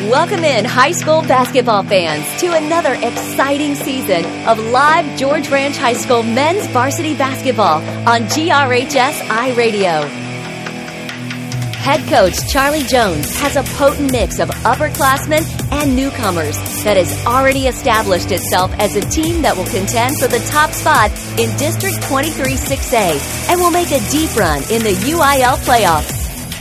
Welcome in high school basketball fans to another exciting season of live George Ranch High School men's varsity basketball on GRHS iRadio. Head coach Charlie Jones has a potent mix of upperclassmen and newcomers that has already established itself as a team that will contend for the top spot in District 23 6A and will make a deep run in the UIL playoffs.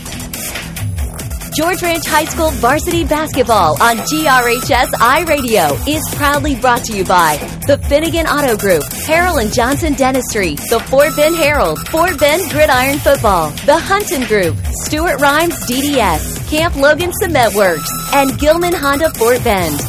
George Ranch High School varsity basketball on GRHS iRadio is proudly brought to you by the Finnegan Auto Group, Harrell and Johnson Dentistry, the Fort Bend Herald, Fort Bend Gridiron Football, the Hunton Group, Stuart Rhymes DDS, Camp Logan Cement Works, and Gilman Honda Fort Bend.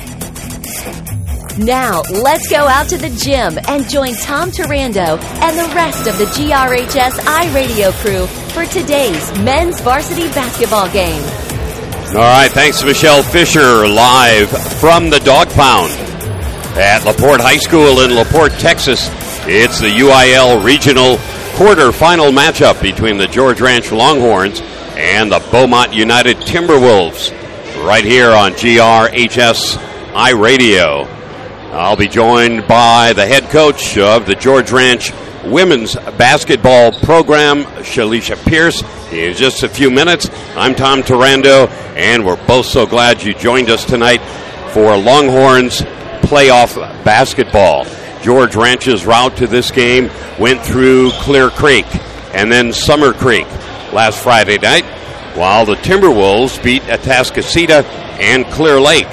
Now, let's go out to the gym and join Tom Turando and the rest of the GRHS iRadio crew for today's men's varsity basketball game. All right, thanks to Michelle Fisher, live from the Dog Pound at LaPorte High School in LaPorte, Texas. It's the UIL Regional quarterfinal matchup between the George Ranch Longhorns and the Beaumont United Timberwolves right here on GRHS iRadio. I'll be joined by the head coach of the George Ranch women's basketball program, Shalisha Pierce. In just a few minutes, I'm Tom Turando, and we're both so glad you joined us tonight for Longhorns playoff basketball. George Ranch's route to this game went through Clear Creek and then Summer Creek last Friday night, while the Timberwolves beat Atascocita and Clear Lake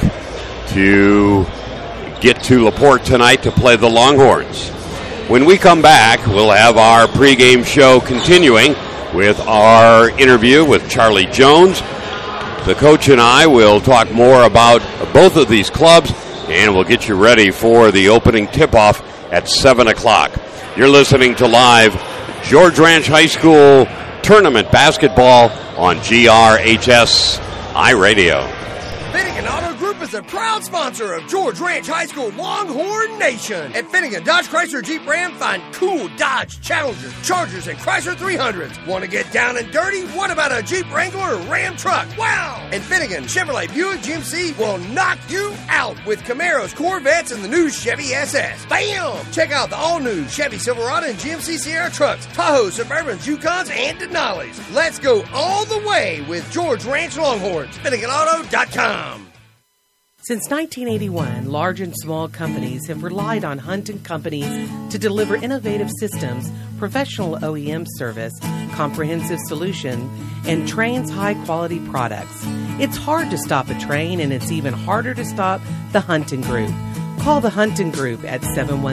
to get to LaPorte tonight to play the Longhorns. When we come back, we'll have our pregame show continuing with our interview with Charlie Jones. The coach and I will talk more about both of these clubs, and we'll get you ready for the opening tip-off at 7 o'clock. You're listening to live George Ranch High School tournament basketball on GRHS iRadio. Finnegan Auto Group is a proud sponsor of George Ranch High School Longhorn Nation. At Finnegan Dodge Chrysler Jeep Ram, find cool Dodge Challengers, Chargers, and Chrysler 300s. Want to get down and dirty? What about a Jeep Wrangler or Ram truck? Wow! And Finnegan Chevrolet Buick GMC will knock you out with Camaros, Corvettes, and the new Chevy SS. Bam! Check out the all-new Chevy Silverado and GMC Sierra trucks, Tahoe, Suburbans, Yukons, and Denali's. Let's go all the way with George Ranch Longhorns. FinneganAuto.com. Since 1981, large and small companies have relied on Hunt & Companies to deliver innovative systems, professional OEM service, comprehensive solution, and Train's high-quality products. It's hard to stop a train, and it's even harder to stop the Hunton Group. Call the Hunton Group at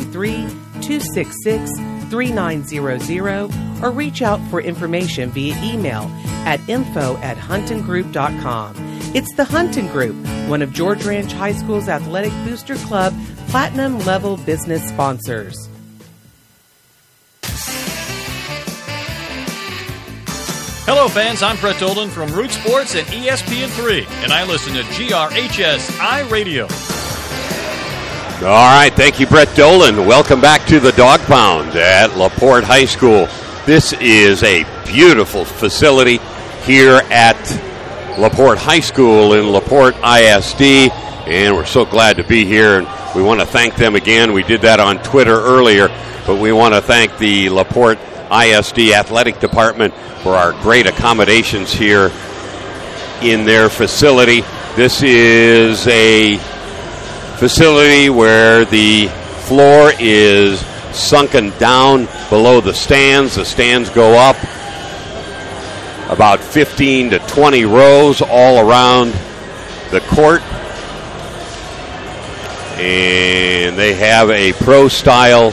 713-266-3900 or reach out for information via email at info@huntongroup.com. It's the Hunton Group, one of George Ranch High School's Athletic Booster Club Platinum Level business sponsors. Hello fans, I'm Brett Dolan from Root Sports and ESPN3, and I listen to GRHS iRadio. All right, thank you, Brett Dolan. Welcome back to the Dog Pound at LaPorte High School. This is a beautiful facility here at LaPorte High School in LaPorte ISD, and we're so glad to be here, and we want to thank them again. We did that on Twitter earlier, but we want to thank the LaPorte ISD Athletic Department for our great accommodations here in their facility. This is a facility where the floor is sunken down below the stands. The stands go up about 15 to 20 rows all around the court. And they have a pro-style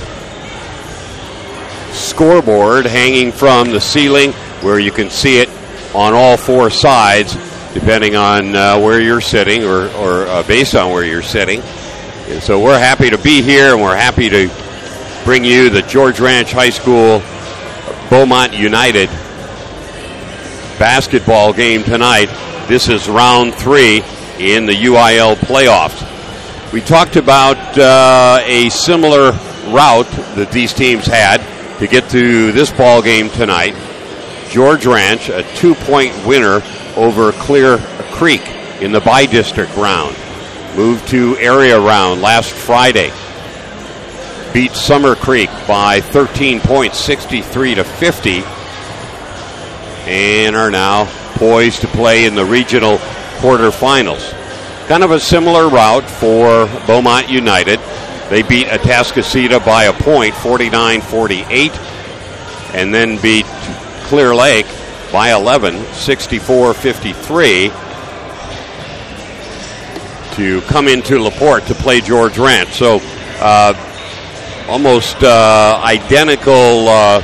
scoreboard hanging from the ceiling where you can see it on all four sides, depending on where you're sitting or based on where you're sitting. And so we're happy to be here, and we're happy to bring you the George Ranch High School Beaumont United basketball game tonight. This is round 3 in the UIL playoffs. We talked about a similar route that these teams had to get to this ball game tonight. George Ranch, a 2-point winner over Clear Creek in the bi-district round. Moved to area round last Friday. Beat Summer Creek by 13 points, 63-50. And are now poised to play in the regional quarterfinals. Kind of a similar route for Beaumont United. They beat Atascocita by a point, 49-48. And then beat Clear Lake by 11, 64-53. To come into LaPorte to play George Ranch. So almost identical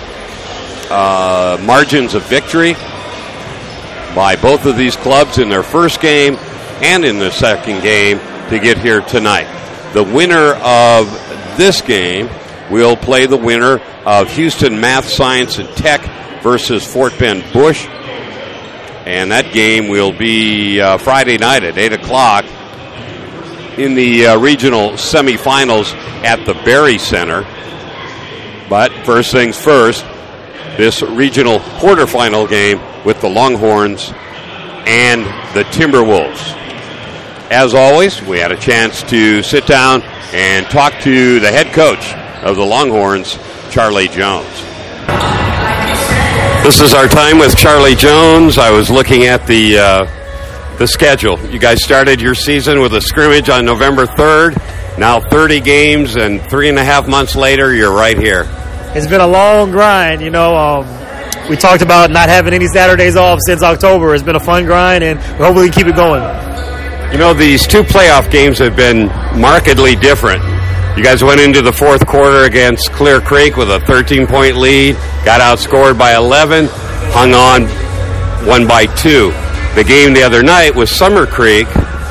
margins of victory by both of these clubs in their first game and in the second game to get here tonight. The winner of this game will play the winner of Houston Math, Science, and Tech versus Fort Bend Bush. And that game will be Friday night at 8 o'clock in the regional semifinals at the Berry Center. But first things first, this regional quarterfinal game with the Longhorns and the Timberwolves. As always, we had a chance to sit down and talk to the head coach of the Longhorns, Charlie Jones. This is our time with Charlie Jones. I was looking at the schedule. You guys started your season with a scrimmage on November 3rd. Now 30 games, and 3.5 months later, you're right here. It's been a long grind, you know. We talked about not having any Saturdays off since October. It's been a fun grind, and we hopefully keep it going. You know, these two playoff games have been markedly different. You guys went into the fourth quarter against Clear Creek with a 13-point lead, got outscored by 11, hung on, won by 2. The game the other night was Summer Creek.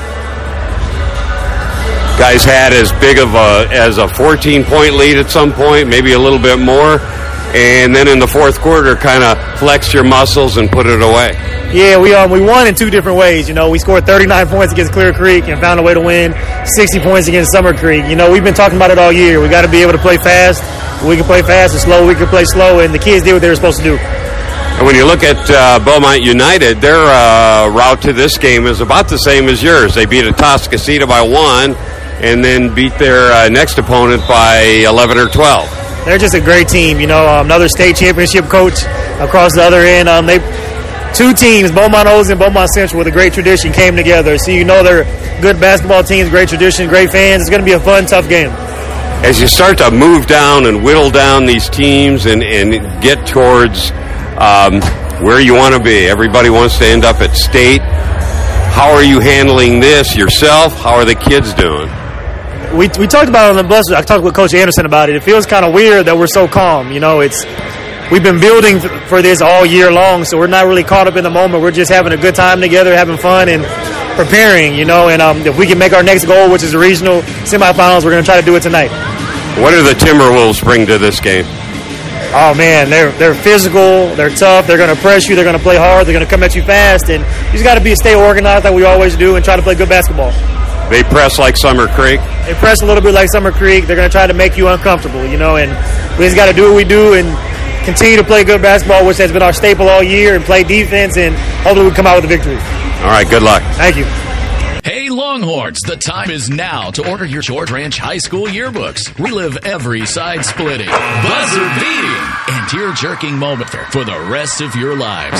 Guys had as big of as a 14-point lead at some point, maybe a little bit more, and then in the fourth quarter kind of flexed your muscles and put it away. Yeah, we won in two different ways. You know, we scored 39 points against Clear Creek and found a way to win 60 points against Summer Creek. You know, we've been talking about it all year. We got to be able to play fast. We can play fast and slow. We can play slow, and the kids did what they were supposed to do. And when you look at Beaumont United, their route to this game is about the same as yours. They beat Atascocita by 1 and then beat their next opponent by 11 or 12. They're just a great team. You know, another state championship coach across the other end. Two teams, Beaumont Olds and Beaumont Central, with a great tradition came together. So you know they're good basketball teams, great tradition, great fans. It's going to be a fun, tough game. As you start to move down and whittle down these teams and get towards where you want to be. Everybody wants to end up at state. How are you handling this yourself? How are the kids doing? We talked about it on the bus. I talked with Coach Anderson about it. It feels kind of weird that we're so calm. You know, we've been building for this all year long, so we're not really caught up in the moment. We're just having a good time together, having fun, and preparing, you know. And if we can make our next goal, which is the regional semifinals, we're going to try to do it tonight. What do the Timberwolves bring to this game? Oh, man, they're physical, they're tough, they're going to press you, they're going to play hard, they're going to come at you fast, and you just got to stay organized like we always do and try to play good basketball. They press like Summer Creek? They press a little bit like Summer Creek. They're going to try to make you uncomfortable, you know, and we just got to do what we do and continue to play good basketball, which has been our staple all year, and play defense, and hopefully we come out with a victory. All right, good luck. Thank you. Hey Longhorns, the time is now to order your George Ranch High School yearbooks. Relive every side-splitting, buzzer-beating, and tear-jerking moment for the rest of your lives.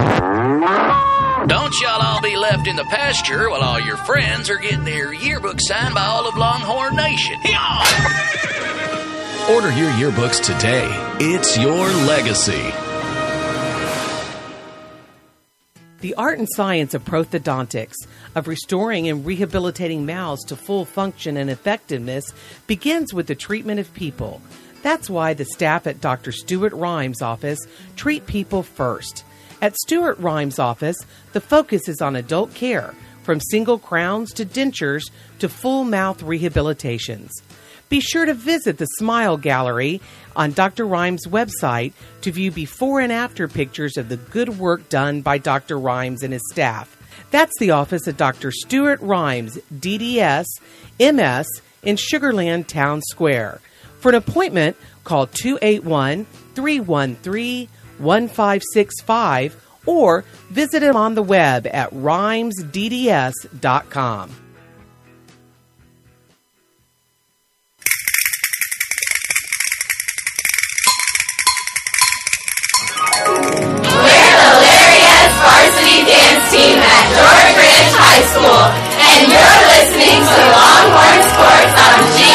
Don't y'all all be left in the pasture while all your friends are getting their yearbook signed by all of Longhorn Nation. Order your yearbooks today. It's your legacy. The art and science of prosthodontics, of restoring and rehabilitating mouths to full function and effectiveness, begins with the treatment of people. That's why the staff at Dr. Stuart Rhymes' office treat people first. At Stuart Rhymes' office, the focus is on adult care, from single crowns to dentures to full mouth rehabilitations. Be sure to visit the Smile Gallery on Dr. Rhymes' website to view before and after pictures of the good work done by Dr. Rhymes and his staff. That's the office of Dr. Stuart Rhymes, DDS, MS, in Sugar Land Town Square. For an appointment, call 281-313-1565 or visit him on the web at rhymesdds.com. Varsity dance team at George Ranch High School, and you're listening to Longhorn Sports on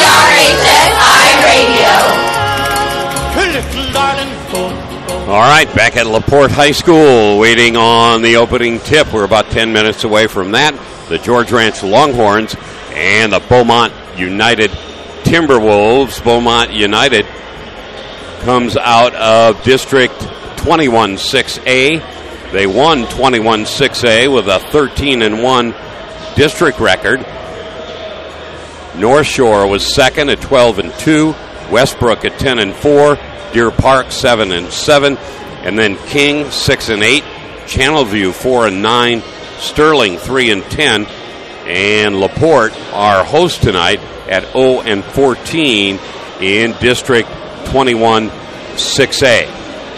GRHS iRadio. All right, back at LaPorte High School, waiting on the opening tip. We're about 10 minutes away from that. The George Ranch Longhorns and the Beaumont United Timberwolves. Beaumont United comes out of District 21-6A. They won 21-6A with a 13-1 district record. North Shore was second at 12-2. Westbrook at 10-4. Deer Park 7-7. And then King 6-8. Channelview 4-9. Sterling 3-10. And LaPorte, our host tonight, at 0-14 in District 21-6A.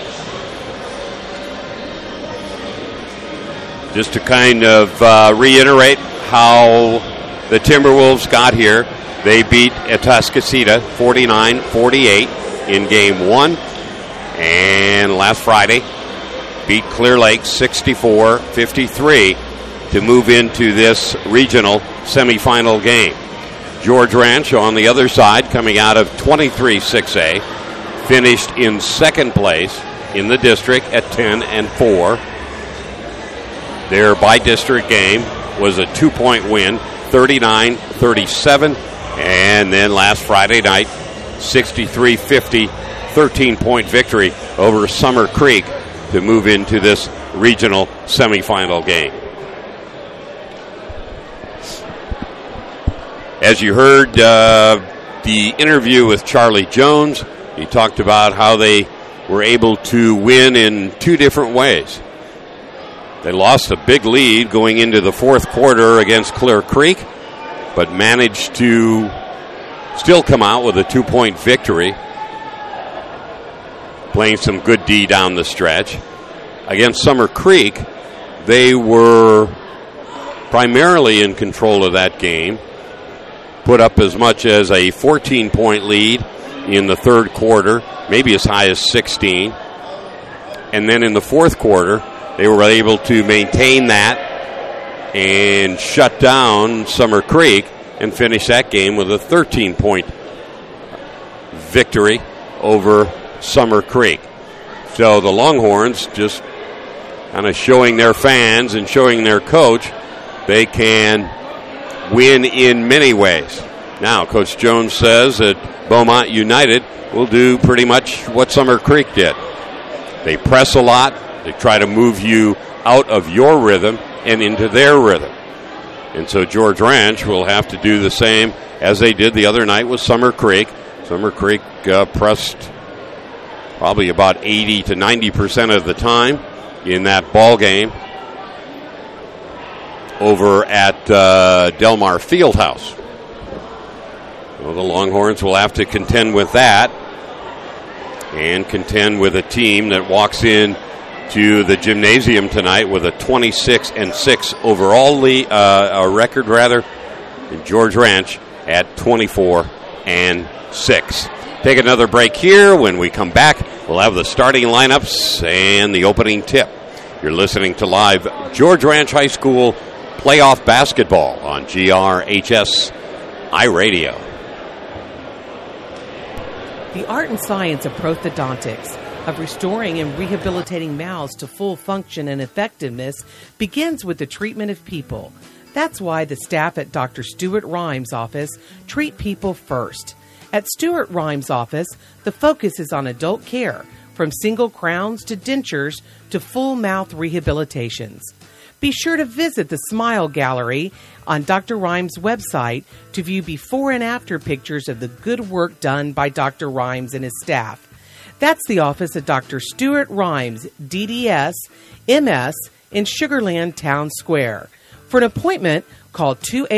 Just to kind of reiterate how the Timberwolves got here, they beat Atascocita 49-48 in Game 1. And last Friday, beat Clear Lake 64-53 to move into this regional semifinal game. George Ranch on the other side, coming out of 23-6A, finished in second place in the district at 10-4. Their by-district game was a 2-point win, 39-37. And then last Friday night, 63-50, 13-point victory over Summer Creek to move into this regional semifinal game. As you heard the interview with Charlie Jones, he talked about how they were able to win in two different ways. They lost a big lead going into the fourth quarter against Clear Creek, but managed to still come out with a 2-point victory, playing some good D down the stretch. Against Summer Creek, they were primarily in control of that game, put up as much as a 14-point lead in the third quarter, maybe as high as 16. And then in the fourth quarter, they were able to maintain that and shut down Summer Creek and finish that game with a 13-point victory over Summer Creek. So the Longhorns just kind of showing their fans and showing their coach they can win in many ways. Now, Coach Jones says that Beaumont United will do pretty much what Summer Creek did. They press a lot. They try to move you out of your rhythm and into their rhythm. And so George Ranch will have to do the same as they did the other night with Summer Creek. Summer Creek pressed probably about 80 to 90% of the time in that ball game over at Delmar Fieldhouse. Well, the Longhorns will have to contend with that and contend with a team that walks in to the gymnasium tonight with a 26-6 overall record, in George Ranch at 24-6. Take another break here. When we come back, we'll have the starting lineups and the opening tip. You're listening to live George Ranch High School playoff basketball on GRHS iRadio. The art and science of prosthodontics, of restoring and rehabilitating mouths to full function and effectiveness, begins with the treatment of people. That's why the staff at Dr. Stuart Rhymes' office treat people first. At Stuart Rhymes' office, the focus is on adult care, from single crowns to dentures to full mouth rehabilitations. Be sure to visit the Smile Gallery on Dr. Rhymes' website to view before and after pictures of the good work done by Dr. Rhymes and his staff. That's the office of Dr. Stuart Rhymes, DDS, MS, in Sugar Land Town Square. For an appointment, call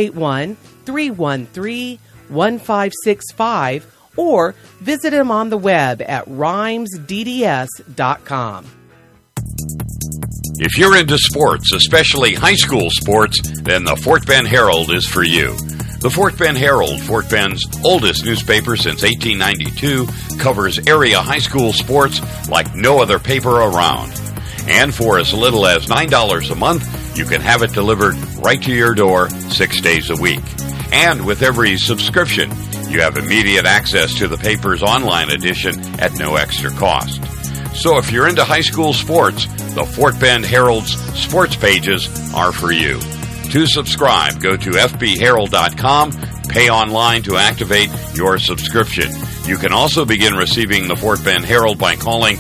281-313-1565 or visit him on the web at rhymesdds.com. If you're into sports, especially high school sports, then the Fort Bend Herald is for you. The Fort Bend Herald, Fort Bend's oldest newspaper since 1892, covers area high school sports like no other paper around. And for as little as $9 a month, you can have it delivered right to your door 6 days a week. And with every subscription, you have immediate access to the paper's online edition at no extra cost. So if you're into high school sports, the Fort Bend Herald's sports pages are for you. To subscribe, go to fbherald.com, pay online to activate your subscription. You can also begin receiving the Fort Bend Herald by calling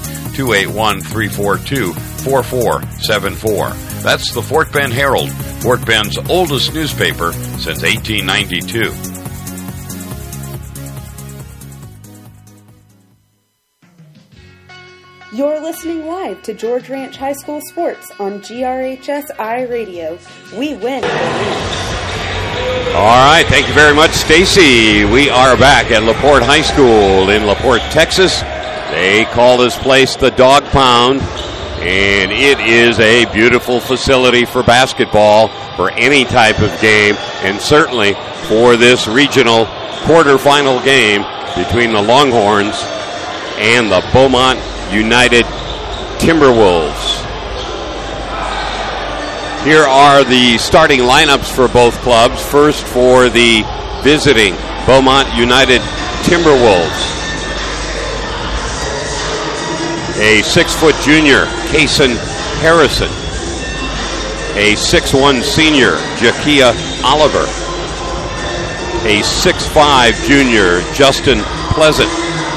281-342-4474. That's the Fort Bend Herald, Fort Bend's oldest newspaper since 1892. You're listening live to George Ranch High School Sports on GRHS iRadio. We win. All right, thank you very much, Stacy. We are back at LaPorte High School in LaPorte, Texas. They call this place the Dog Pound, and it is a beautiful facility for basketball, for any type of game, and certainly for this regional quarterfinal game between the Longhorns and the Beaumont United Timberwolves. Here are the starting lineups for both clubs. First for the visiting Beaumont United Timberwolves. A 6-foot junior, Kason Harrison. A 6'1 senior, Jakia Oliver. A 6'5 junior, Justin Pleasant.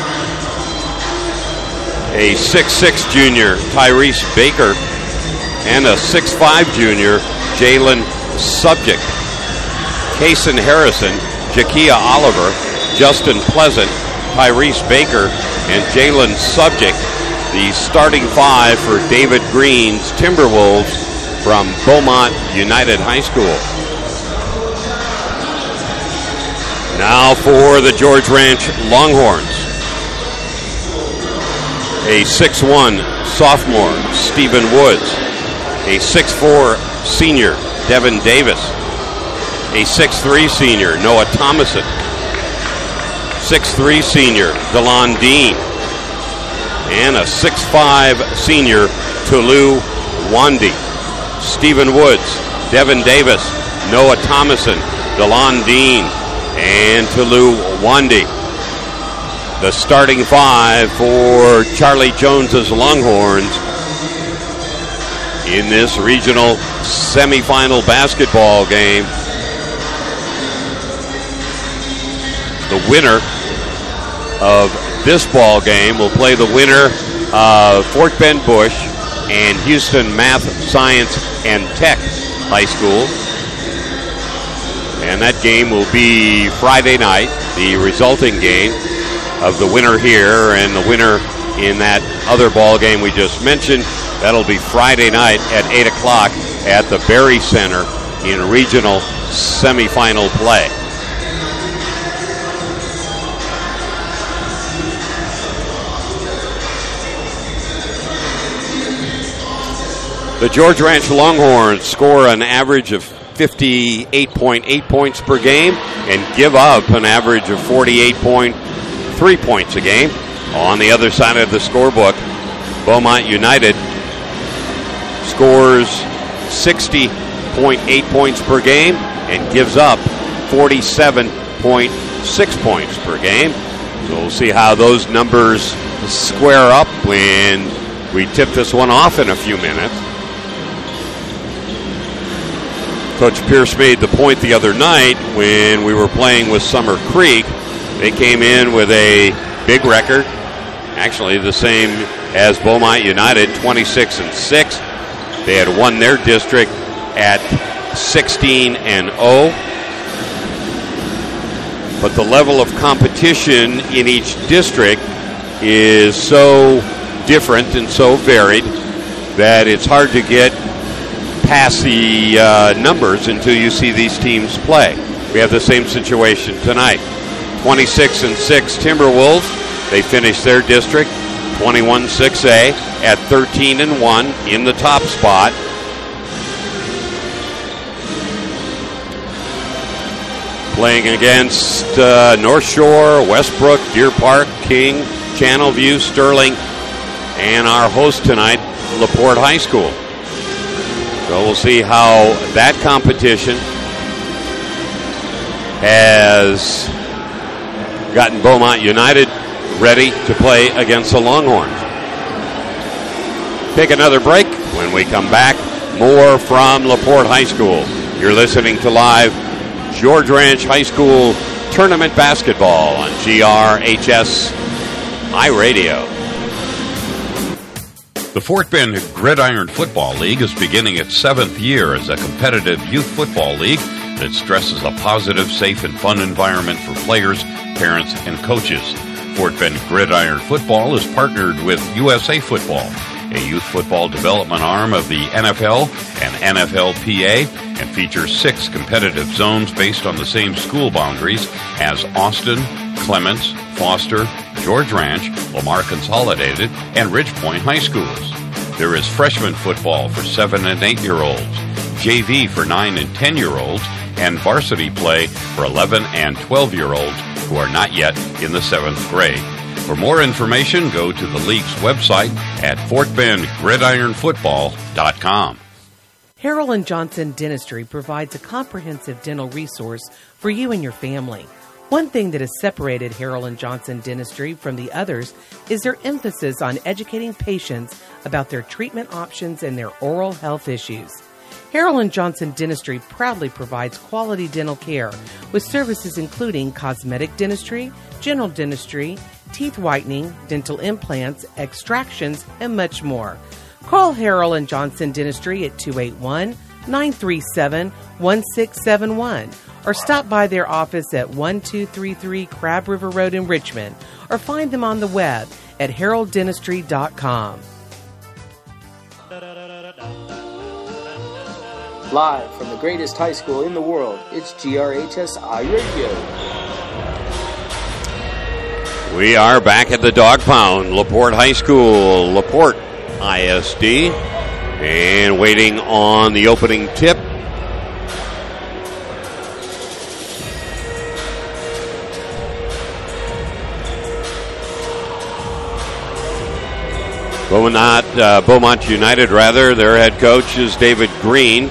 A 6'6 junior, Tyrese Baker, and a 6'5 junior, Jalen Subject. Kason Harrison, Jakia Oliver, Justin Pleasant, Tyrese Baker, and Jalen Subject, the starting five for David Green's Timberwolves from Beaumont United High School. Now for the George Ranch Longhorns. A 6'1 sophomore, Stephen Woods. A 6'4 senior, Devin Davis. A 6'3 senior, Noah Thomason. 6'3 senior, Delon Dean. And a 6'5 senior, Tulu Wandi. Stephen Woods, Devin Davis, Noah Thomason, Delon Dean, and Tulu Wandi. The starting five for Charlie Jones's Longhorns in this regional semifinal basketball game. The winner of this ball game will play the winner of Fort Bend Bush and Houston Math, Science, and Tech High School. And that game will be Friday night, the resulting game of the winner here and the winner in that other ball game we just mentioned. That'll be Friday night at 8 o'clock at the Berry Center in regional semifinal play. The George Ranch Longhorns score an average of 58.8 points per game and give up an average of 48.3 points a game. On the other side of the scorebook, Beaumont United scores 60.8 points per game and gives up 47.6 points per game. So we'll see how those numbers square up when we tip this one off in a few minutes. Coach Pierce made the point the other night when we were playing with Summer Creek. They came in with a big record, actually the same as Beaumont United, 26-6. They had won their district at 16-0. But the level of competition in each district is so different and so varied that it's hard to get past the numbers until you see these teams play. We have the same situation tonight. 26-6 Timberwolves. They finished their district 21-6A at 13-1 in the top spot. Playing against North Shore, Westbrook, Deer Park, King, Channelview, Sterling, and our host tonight, LaPorte High School. So we'll see how that competition has gotten Beaumont United ready to play against the Longhorns. Take another break. When we come back, more from LaPorte High School. You're listening to live George Ranch High School Tournament Basketball on GRHS iRadio. The Fort Bend Gridiron Football League is beginning its 7th year as a competitive youth football league that stresses a positive, safe, and fun environment for players, parents, and coaches. Fort Bend Gridiron Football is partnered with USA Football, a youth football development arm of the NFL and NFLPA, and features 6 competitive zones based on the same school boundaries as Austin, Clements, Foster, George Ranch, Lamar Consolidated, and Ridgepoint High Schools. There is freshman football for 7 and 8-year-olds, JV for 9 and 10-year-olds, and varsity play for 11 and 12-year-olds who are not yet in the 7th grade. For more information, go to the league's website at FortBendGridironFootball.com. Harold & Johnson Dentistry provides a comprehensive dental resource for you and your family. One thing that has separated Harold & Johnson Dentistry from the others is their emphasis on educating patients about their treatment options and their oral health issues. Harold & Johnson Dentistry proudly provides quality dental care with services including cosmetic dentistry, general dentistry, teeth whitening, dental implants, extractions, and much more. Call Harold & Johnson Dentistry at 281-937-1671 or stop by their office at 1233 Crab River Road in Richmond or find them on the web at heralddentistry.com. Live from the greatest high school in the world, it's GRHS iRadio. We are back at the Dog Pound, LaPorte High School, LaPorte ISD, and waiting on the opening tip. Beaumont United, their head coach is David Green.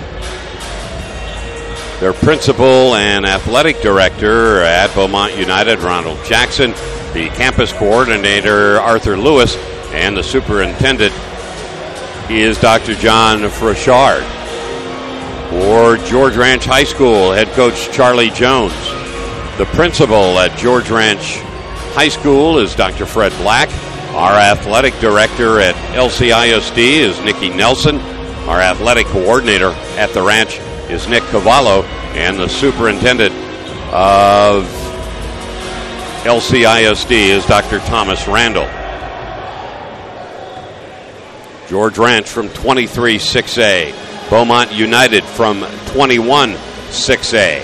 Their principal and athletic director at Beaumont United, Ronald Jackson. The campus coordinator, Arthur Lewis. And the superintendent is Dr. John Frechard. For George Ranch High School, head coach Charlie Jones. The principal at George Ranch High School is Dr. Fred Black. Our athletic director at LCISD is Nikki Nelson. Our athletic coordinator at the ranch is Nick Cavallo. And the superintendent of LCISD is Dr. Thomas Randall. George Ranch from 23-6A. Beaumont United from 21-6A.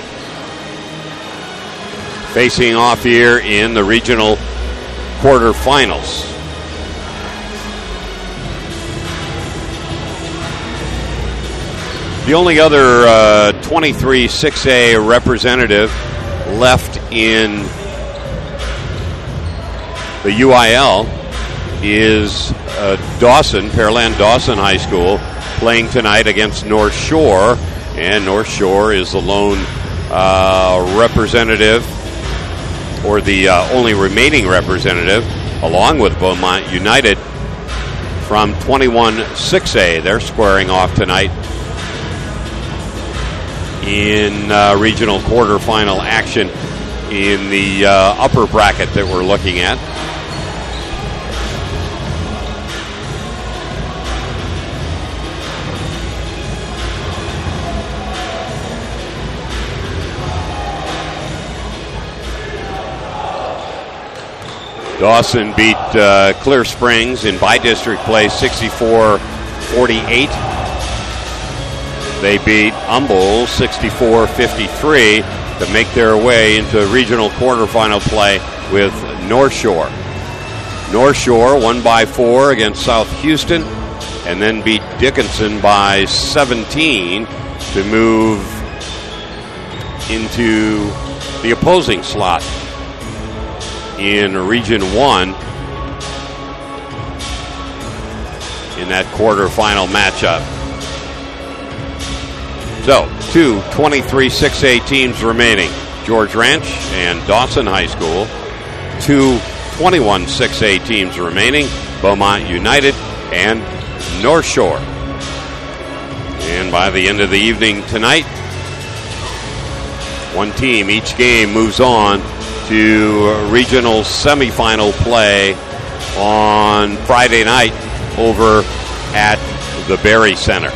Facing off here in the regional quarterfinals. The only other 23-6A representative left in the UIL is Dawson, Pearland Dawson High School, playing tonight against North Shore. And North Shore is the lone representative, or the only remaining representative, along with Beaumont United from 21-6A. They're squaring off tonight in regional quarterfinal action in the upper bracket that we're looking at. Dawson beat Clear Springs in by-district play 64-48. They beat Humboldt 64-53 to make their way into regional quarterfinal play with North Shore. North Shore won by 4 against South Houston, and then beat Dickinson by 17 to move into the opposing slot in Region 1 in that quarterfinal matchup. So, 2 23-6A teams remaining. George Ranch and Dawson High School. 2 21-6A teams remaining. Beaumont United and North Shore. And by the end of the evening tonight, one team each game moves on to regional semifinal play on Friday night over at the Berry Center.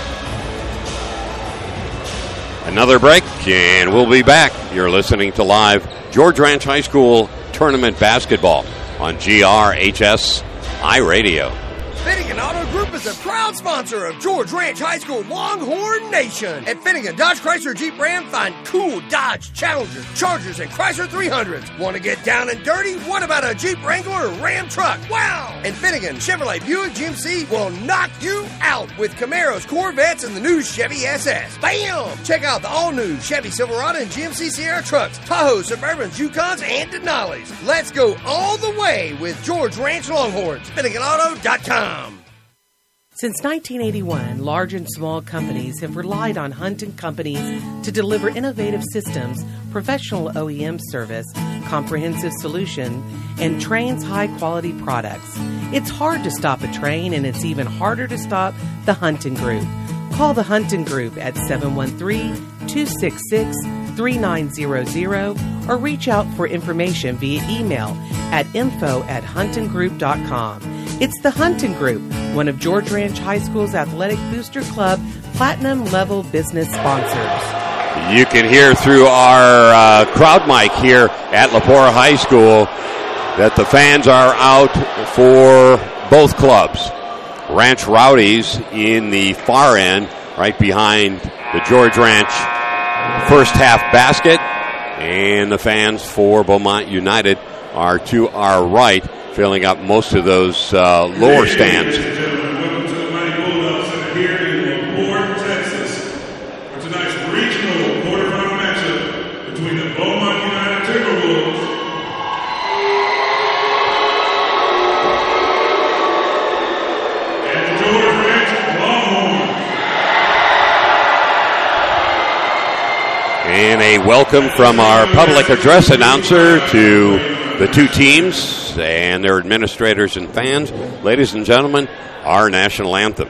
Another break, and we'll be back. You're listening to live George Ranch High School Tournament Basketball on GRHS iRadio. Finnegan Auto Group is a proud sponsor of George Ranch High School Longhorn Nation. At Finnegan Dodge Chrysler Jeep Ram, find cool Dodge Challengers, Chargers, and Chrysler 300s. Want to get down and dirty? What about a Jeep Wrangler or Ram truck? Wow! And Finnegan Chevrolet Buick GMC will knock you out with Camaros, Corvettes, and the new Chevy SS. Bam! Check out the all-new Chevy Silverado and GMC Sierra trucks, Tahoe, Suburbans, Yukons, and Denali's. Let's go all the way with George Ranch Longhorns. FinneganAuto.com. Since 1981, large and small companies have relied on Hunt & Companies to deliver innovative systems, professional OEM service, comprehensive solution, and trains high-quality products. It's hard to stop a train, and it's even harder to stop the Hunting Group. Call the Hunting Group at 713-266-3900 or reach out for information via email at info@huntinggroup.com. It's the Hunting Group, one of George Ranch High School's Athletic Booster Club Platinum Level business sponsors. You can hear through our crowd mic here at Lepore High School that the fans are out for both clubs. Ranch Rowdies in the far end, right behind the George Ranch first half basket, and the fans for Beaumont United are to our right, filling up most of those lower stands. Welcome to the Mighty Bulldogs Center here in LaPorte, Texas, for tonight's regional quarterfinal matchup between the Beaumont United Timberwolves and the George Ranch Longhorns. And a welcome from our public address announcer to the two teams and their administrators and fans. Ladies and gentlemen, our national anthem.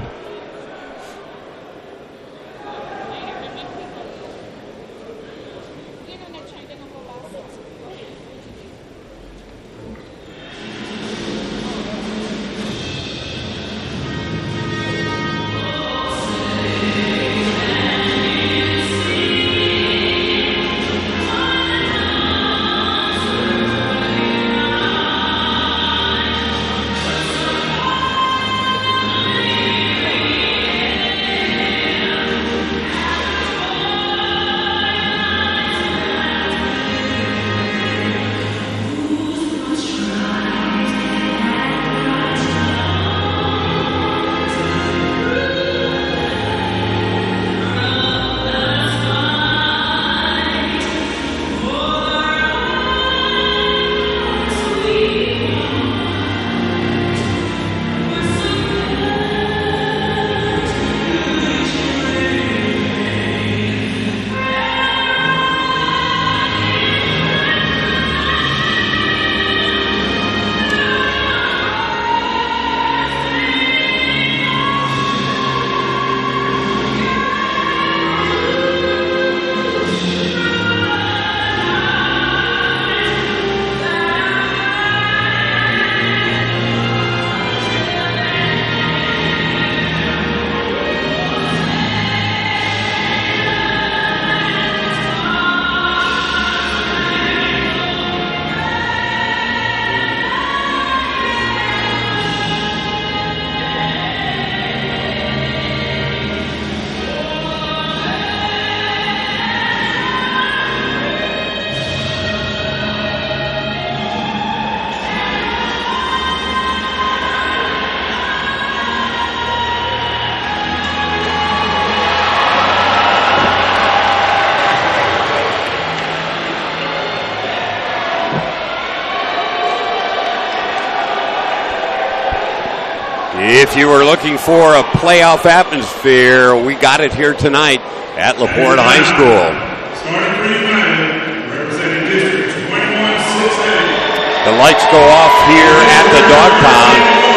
If you were looking for a playoff atmosphere, we got it here tonight at LaPorte High School. Starting for United, representing District 21-6A. The lights go off here at the Dog Pound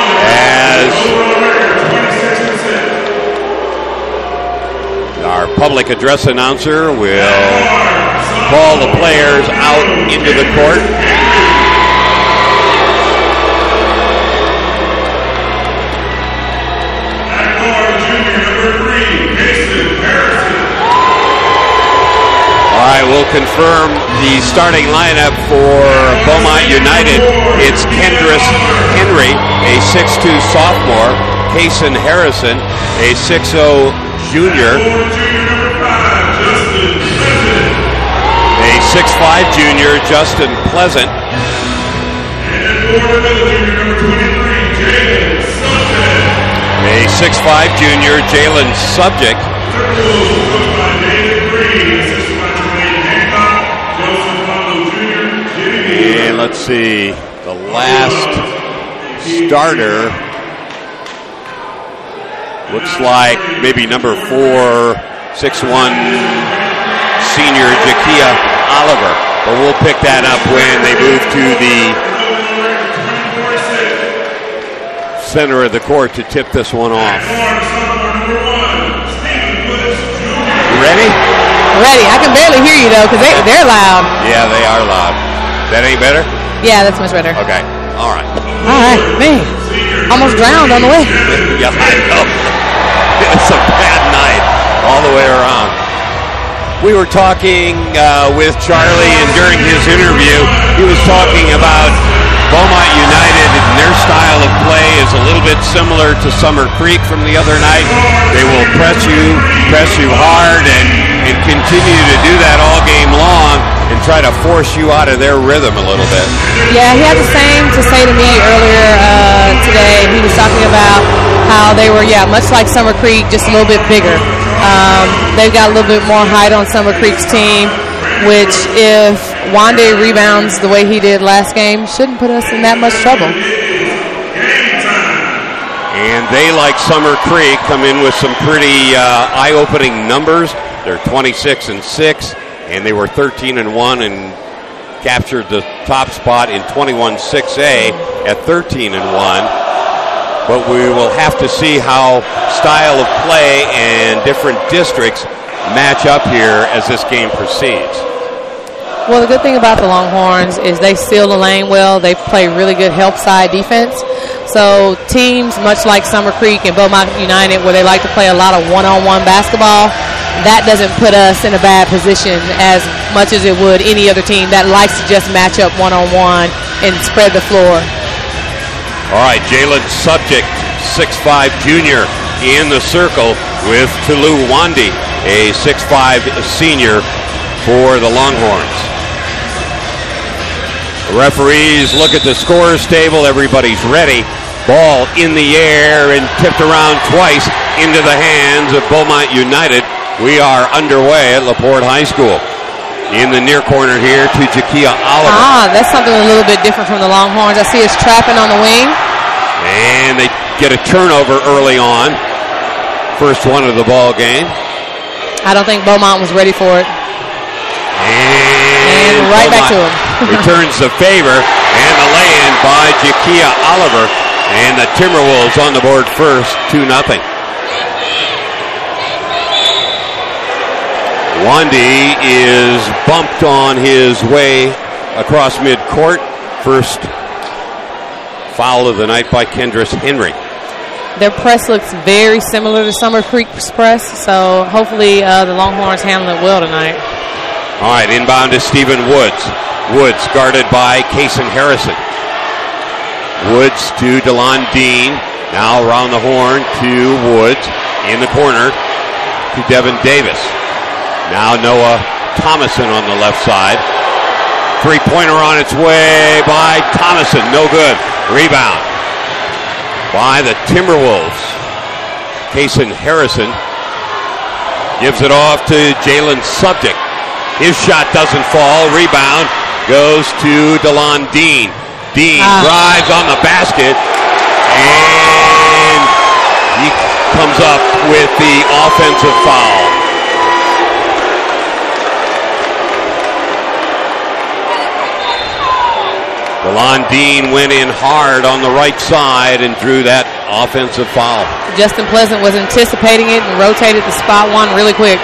as our public address announcer will call the players out into the court. All right, we'll confirm the starting lineup for Beaumont United. It's Kendris Henry, a 6'2 sophomore, Kason Harrison, a 6'0 junior, a 6'5 junior, Justin Pleasant, a 6'5 junior, Jalen Subject, and let's see, the last starter looks like maybe number 4, 6'1 senior Jakia Oliver. But we'll pick that up when they move to the center of the court to tip this one off. Ready? Ready. I can barely hear you, though, because they're loud. Yeah, they are loud. That any better? Yeah, that's much better. Okay. All right. All right. Man, almost drowned on the way. Yeah, I know. It's a bad night all the way around. We were talking with Charlie, and during his interview, he was talking about Beaumont United and their style of play is a little bit similar to Summer Creek from the other night. They will press you hard, and continue to do that all game long and try to force you out of their rhythm a little bit. Yeah, he had the same to say to me earlier today. He was talking about how they were, much like Summer Creek, just a little bit bigger. They've got a little bit more height on Summer Creek's team, which if Wande rebounds the way he did last game, shouldn't put us in that much trouble. And they, like Summer Creek, come in with some pretty eye-opening numbers. They're 26-6, and they were 13-1 and captured the top spot in 21-6A at 13-1. But we will have to see how style of play and different districts match up here as this game proceeds. Well, the good thing about the Longhorns is they seal the lane well. They play really good help side defense. So teams much like Summer Creek and Beaumont United, where they like to play a lot of one-on-one basketball, that doesn't put us in a bad position as much as it would any other team that likes to just match up one-on-one and spread the floor. All right, Jalen Subject, 6'5 junior, in the circle with Tulu Wande, a 6'5 senior for the Longhorns. The referees look at the scorers table. Everybody's ready. Ball in the air and tipped around twice into the hands of Beaumont United. We are underway at LaPorte High School. In the near corner here to Jakia Oliver. That's something a little bit different from the Longhorns. I see us trapping on the wing. And they get a turnover early on. First one of the ball game. I don't think Beaumont was ready for it. And right Beaumont back to him. returns the favor, and the lay-in by Jakia Oliver. And the Timberwolves on the board first, 2-0. Wande is bumped on his way across midcourt. First foul of the night by Kendris Henry. Their press looks very similar to Summer Creek's press, so hopefully the Longhorns handle it well tonight. All right, inbound to Stephen Woods. Woods guarded by Kason Harrison. Woods to DeLon Dean. Now around the horn to Woods. In the corner to Devin Davis. Now Noah Thomason on the left side. Three-pointer on its way by Thomason. No good. Rebound by the Timberwolves. Kason Harrison gives it off to Jalen Subject. His shot doesn't fall. Rebound goes to DeLon Dean. Dean drives on the basket, and He comes up with the offensive foul. DeLon Dean went in hard on the right side and drew that offensive foul. Justin Pleasant was anticipating it and rotated to spot one really quick.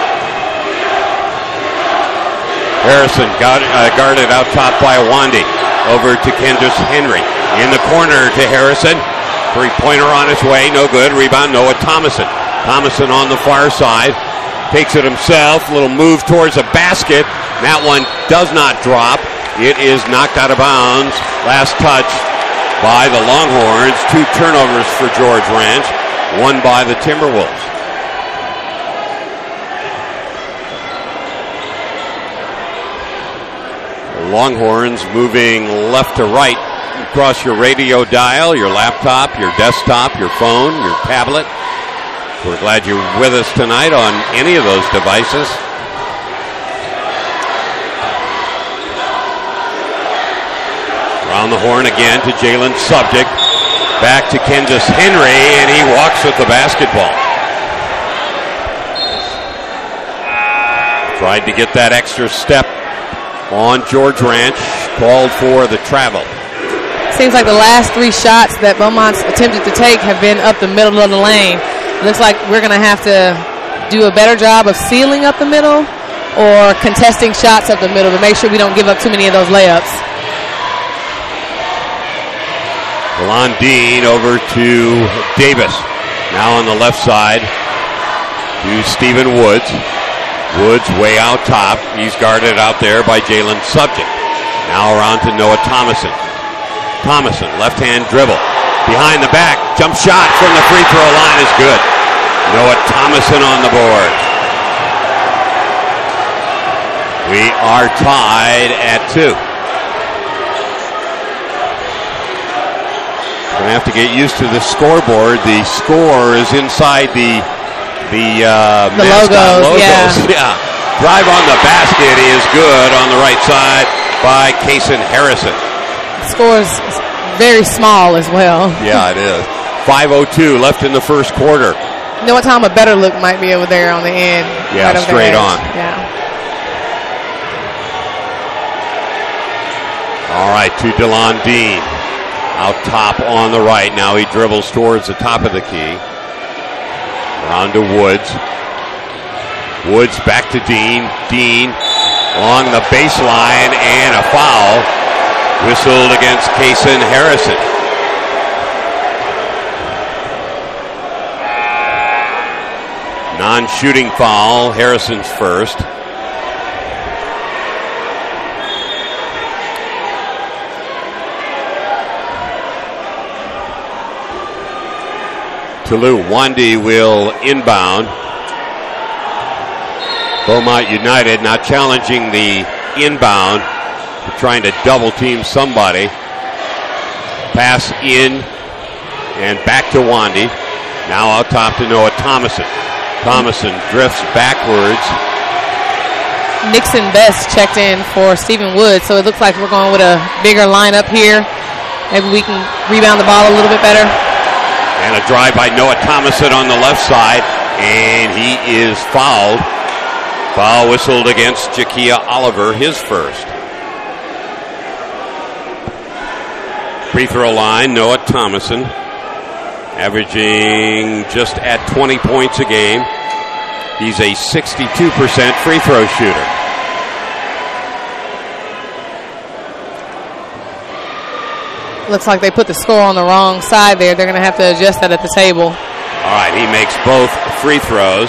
Harrison guarded out top by Wandi. Over to Kendris Henry. In the corner to Harrison. Three-pointer on his way. No good. Rebound Noah Thomason. Thomason on the far side. Takes it himself. Little move towards the basket. That one does not drop. It is knocked out of bounds. Last touch by the Longhorns. 2 turnovers for George Ranch. 1 by the Timberwolves. The Longhorns moving left to right across your radio dial, your laptop, your desktop, your phone, your tablet. We're glad you're with us tonight on any of those devices. Around the horn again to Jalen Subject. Back to Kendris Henry, and he walks with the basketball. Tried to get that extra step on George Ranch. Called for the travel. Seems like the last 3 shots that Beaumont's attempted to take have been up the middle of the lane. Looks like we're going to have to do a better job of sealing up the middle or contesting shots up the middle to make sure we don't give up too many of those layups. DeLon Dean over to Davis. Now on the left side to Stephen Woods. Woods way out top. He's guarded out there by Jalen Subject. Now around to Noah Thomason. Thomason, left-hand dribble. Behind the back, jump shot from the free throw line is good. Noah Thomason on the board. We are tied at 2. Going to have to get used to the scoreboard. The score is inside the logos. Yeah. Drive on the basket is good on the right side by Kason Harrison. Score is very small as well. Yeah, it is. 5:02 left in the first quarter. You know what time a better look might be over there on the end? Yeah, right straight on. Yeah. All right, to DeLon Dean. Out top on the right. Now he dribbles towards the top of the key. Around to Woods. Woods back to Dean. Dean along the baseline and a foul. Whistled against Kason Harrison. Non-shooting foul. Harrison's first. Tolu Wandi will inbound. Beaumont United now challenging the inbound. They're trying to double team somebody. Pass in and back to Wandi. Now out top to Noah Thomason. Thomason drifts backwards. Nixon Best checked in for Stephen Woods, so it looks like we're going with a bigger lineup here. Maybe we can rebound the ball a little bit better. And a drive by Noah Thomason on the left side, and he is fouled. Foul whistled against Jakia Oliver, his first. Free throw line, Noah Thomason, averaging just at 20 points a game. He's a 62% free throw shooter. Looks like they put the score on the wrong side there. They're going to have to adjust that at the table. All right, he makes both free throws.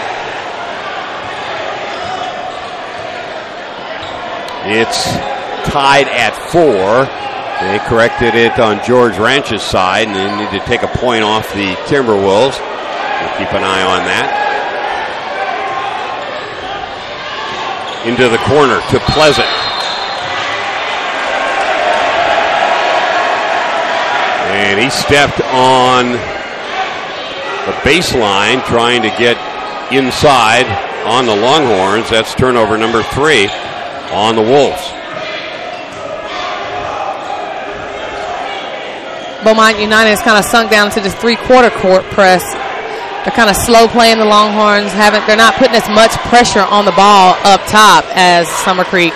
It's tied at 4. They corrected it on George Ranch's side, and they need to take a point off the Timberwolves. We'll keep an eye on that. Into the corner to Pleasant. And he stepped on the baseline trying to get inside on the Longhorns. That's turnover number 3 on the Wolves. Beaumont United has kind of sunk down to this three-quarter court press. They're kind of slow playing the Longhorns. They're not putting as much pressure on the ball up top as Summer Creek.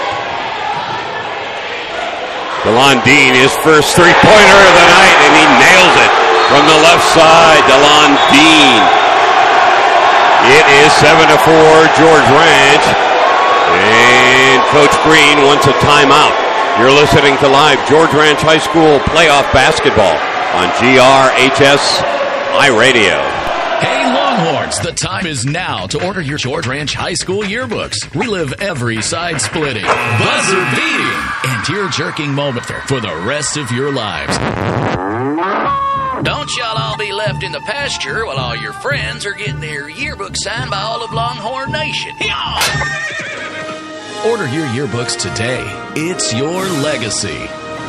DeLon Dean, his first three-pointer of the night, and he nails it from the left side. DeLon Dean. It is 7-4 George Ranch, and Coach Green wants a timeout. You're listening to live George Ranch High School playoff basketball on GRHS iRadio. Hey Longhorns, the time is now to order your George Ranch High School yearbooks. Relive every side-splitting, buzzer-beating, and tear-jerking moment for the rest of your lives. Don't y'all all be left in the pasture while all your friends are getting their yearbook signed by all of Longhorn Nation. Order your yearbooks today. It's your legacy.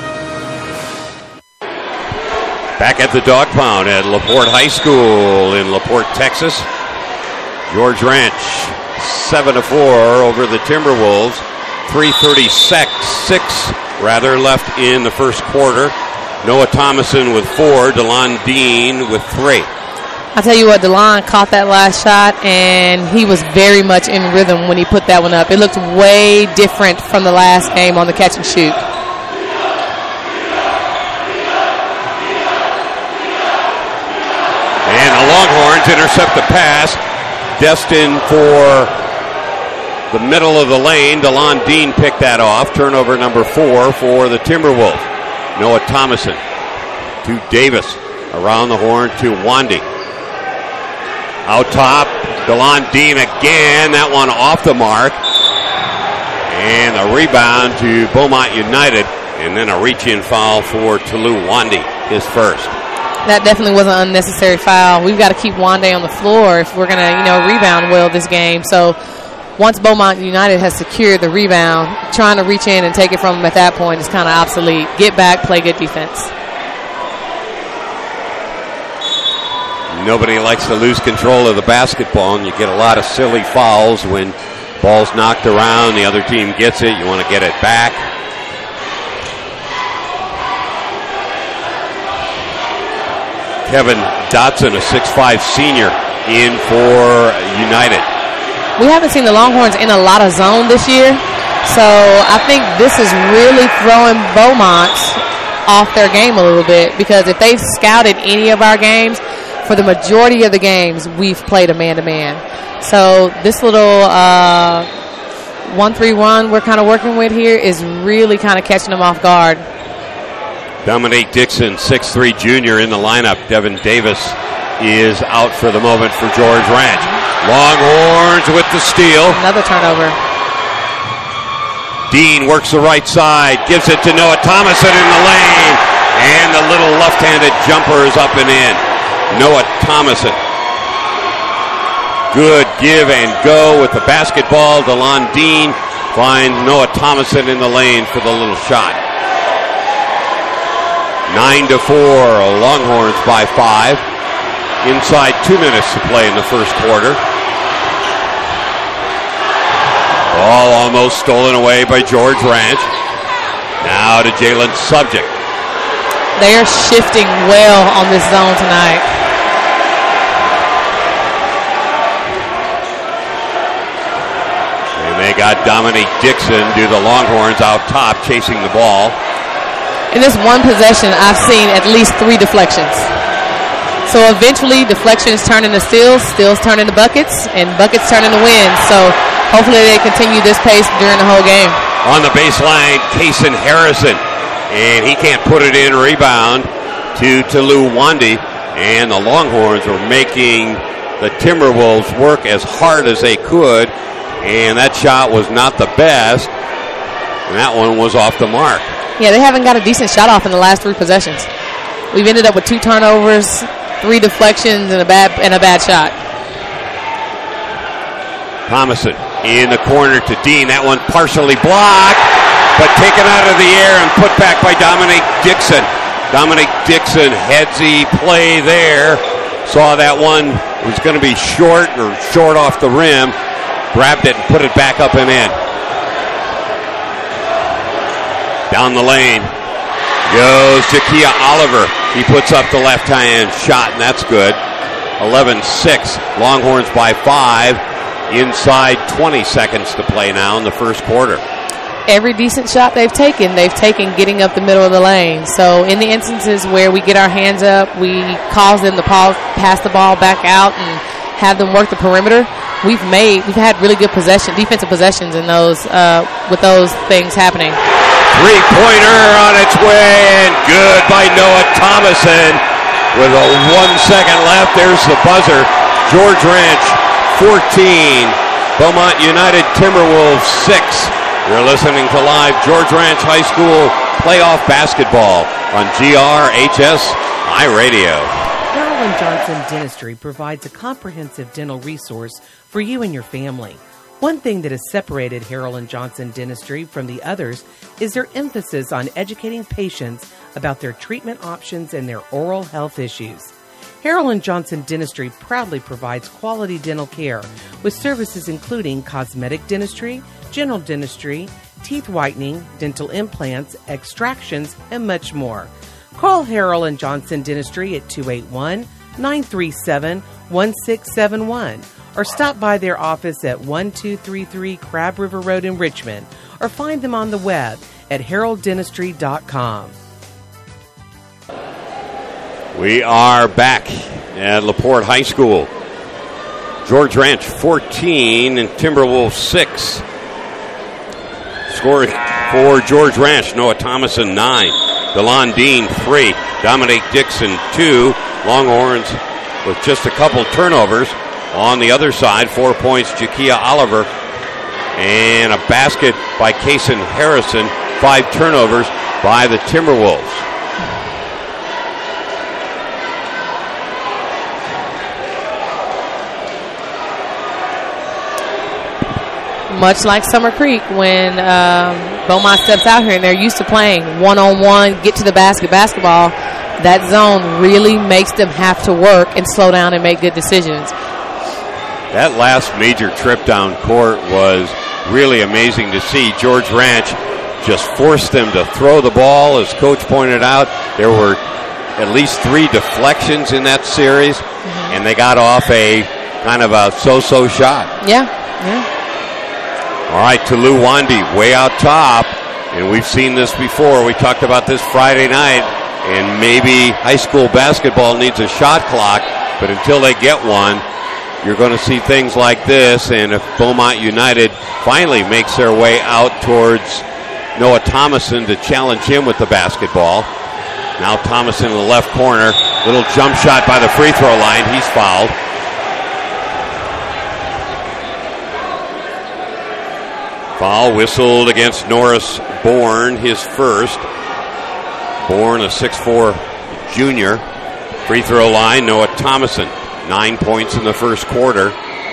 Back at the Dog Pound at LaPorte High School in LaPorte, Texas. George Ranch 7-4 over the Timberwolves. 3:36 left in the first quarter. Noah Thomason with 4, DeLon Dean with 3. I'll tell you what, DeLon caught that last shot, and he was very much in rhythm when he put that one up. It looked way different from the last game on the catch and shoot. And the Longhorns intercept the pass, destined for the middle of the lane. DeLon Dean picked that off. Turnover number 4 for the Timberwolves. Noah Thomason to Davis. Around the horn to Wandy. Out top, DeLon Dean again. That one off the mark. And a rebound to Beaumont United. And then a reach-in foul for Tolu Wandy, his first. That definitely was an unnecessary foul. We've got to keep Wandy on the floor if we're going to, rebound well this game. So once Beaumont United has secured the rebound, trying to reach in and take it from them at that point is kind of obsolete. Get back, play good defense. Nobody likes to lose control of the basketball, and you get a lot of silly fouls when ball's knocked around, the other team gets it, you want to get it back. Kevin Dotson, a 6'5" senior, in for United. We haven't seen the Longhorns in a lot of zone this year, so I think this is really throwing Beaumont off their game a little bit, because if they've scouted any of our games, for the majority of the games, we've played a man-to-man. So this little 1-3-1 we're kind of working with here is really kind of catching them off guard. Dominique Dixon, 6'3" junior in the lineup. Devin Davis is out for the moment for George Ranch. Longhorns with the steal. Another turnover. Dean works the right side, gives it to Noah Thomason in the lane, and the little left-handed jumper is up and in. Noah Thomason. Good give and go with the basketball. DeLon Dean finds Noah Thomason in the lane for the little shot. 9-4, Longhorns by 5. Inside 2 minutes to play in the first quarter. Ball almost stolen away by George Ranch. Now to Jalen Subject. They are shifting well on this zone tonight. And they got Dominique Dixon do the Longhorns out top, chasing the ball. In this one possession, I've seen at least 3 deflections. So eventually, deflections turn into steals, steals turn into buckets, and buckets turn into wins. So hopefully they continue this pace during the whole game. On the baseline, Kaysen Harrison. And he can't put it in. Rebound to Tolu Wandy. And the Longhorns were making the Timberwolves work as hard as they could. And that shot was not the best. And that one was off the mark. Yeah, they haven't got a decent shot off in the last 3 possessions. We've ended up with 2 turnovers, 3 deflections, and a bad shot. Thomason in the corner to Dean. That one partially blocked, but taken out of the air and put back by Dominique Dixon. Dominique Dixon, headsy play there. Saw that one was going to be short off the rim. Grabbed it and put it back up and in. Down the lane. Goes Jakia Oliver. He puts up the left-hand shot, and that's good. 11-6. Longhorns by 5. Inside 20 seconds to play now in the first quarter. Every decent shot they've taken getting up the middle of the lane. So in the instances where we get our hands up, we cause them to pass the ball back out and have them work the perimeter. We've had really good defensive possessions in those with those things happening. Three-pointer on its way, and good by Noah Thomason. With 1 second left, there's the buzzer. George Ranch 14, Beaumont United Timberwolves 6. You're listening to live George Ranch High School playoff basketball on GRHS iRadio. Harold & Johnson Dentistry provides a comprehensive dental resource for you and your family. One thing that has separated Harold & Johnson Dentistry from the others is their emphasis on educating patients about their treatment options and their oral health issues. Harold & Johnson Dentistry proudly provides quality dental care with services including cosmetic dentistry, general dentistry, teeth whitening, dental implants, extractions, and much more. Call Harold & Johnson Dentistry at 281-937-1671 or stop by their office at 1233 Crab River Road in Richmond or find them on the web at heralddentistry.com. We are back at LaPorte High School. George Ranch 14 and Timberwolves 6. Scoring for George Ranch, Noah Thomason 9, DeLon Dean 3, Dominic Dixon 2. Longhorns with just a couple turnovers. On the other side, 4 points, Jakia Oliver, and a basket by Kason Harrison. 5 turnovers by the Timberwolves. Much like Summer Creek, when Beaumont steps out here and they're used to playing one-on-one, get to the basketball, that zone really makes them have to work and slow down and make good decisions. That last major trip down court was really amazing to see. George Ranch just forced them to throw the ball. As Coach pointed out, there were at least 3 deflections in that series, and they got off a kind of a so-so shot. Yeah. All right, Tulu Wandi way out top, and we've seen this before. We talked about this Friday night, and maybe high school basketball needs a shot clock, but until they get one, you're going to see things like this. And if Beaumont United finally makes their way out towards Noah Thomason to challenge him with the basketball. Now Thomason in the left corner, little jump shot by the free throw line. He's fouled. Foul whistled against Norris Bourne, his first. Bourne, a 6'4" junior. Free throw line, Noah Thomason. 9 points in the first quarter.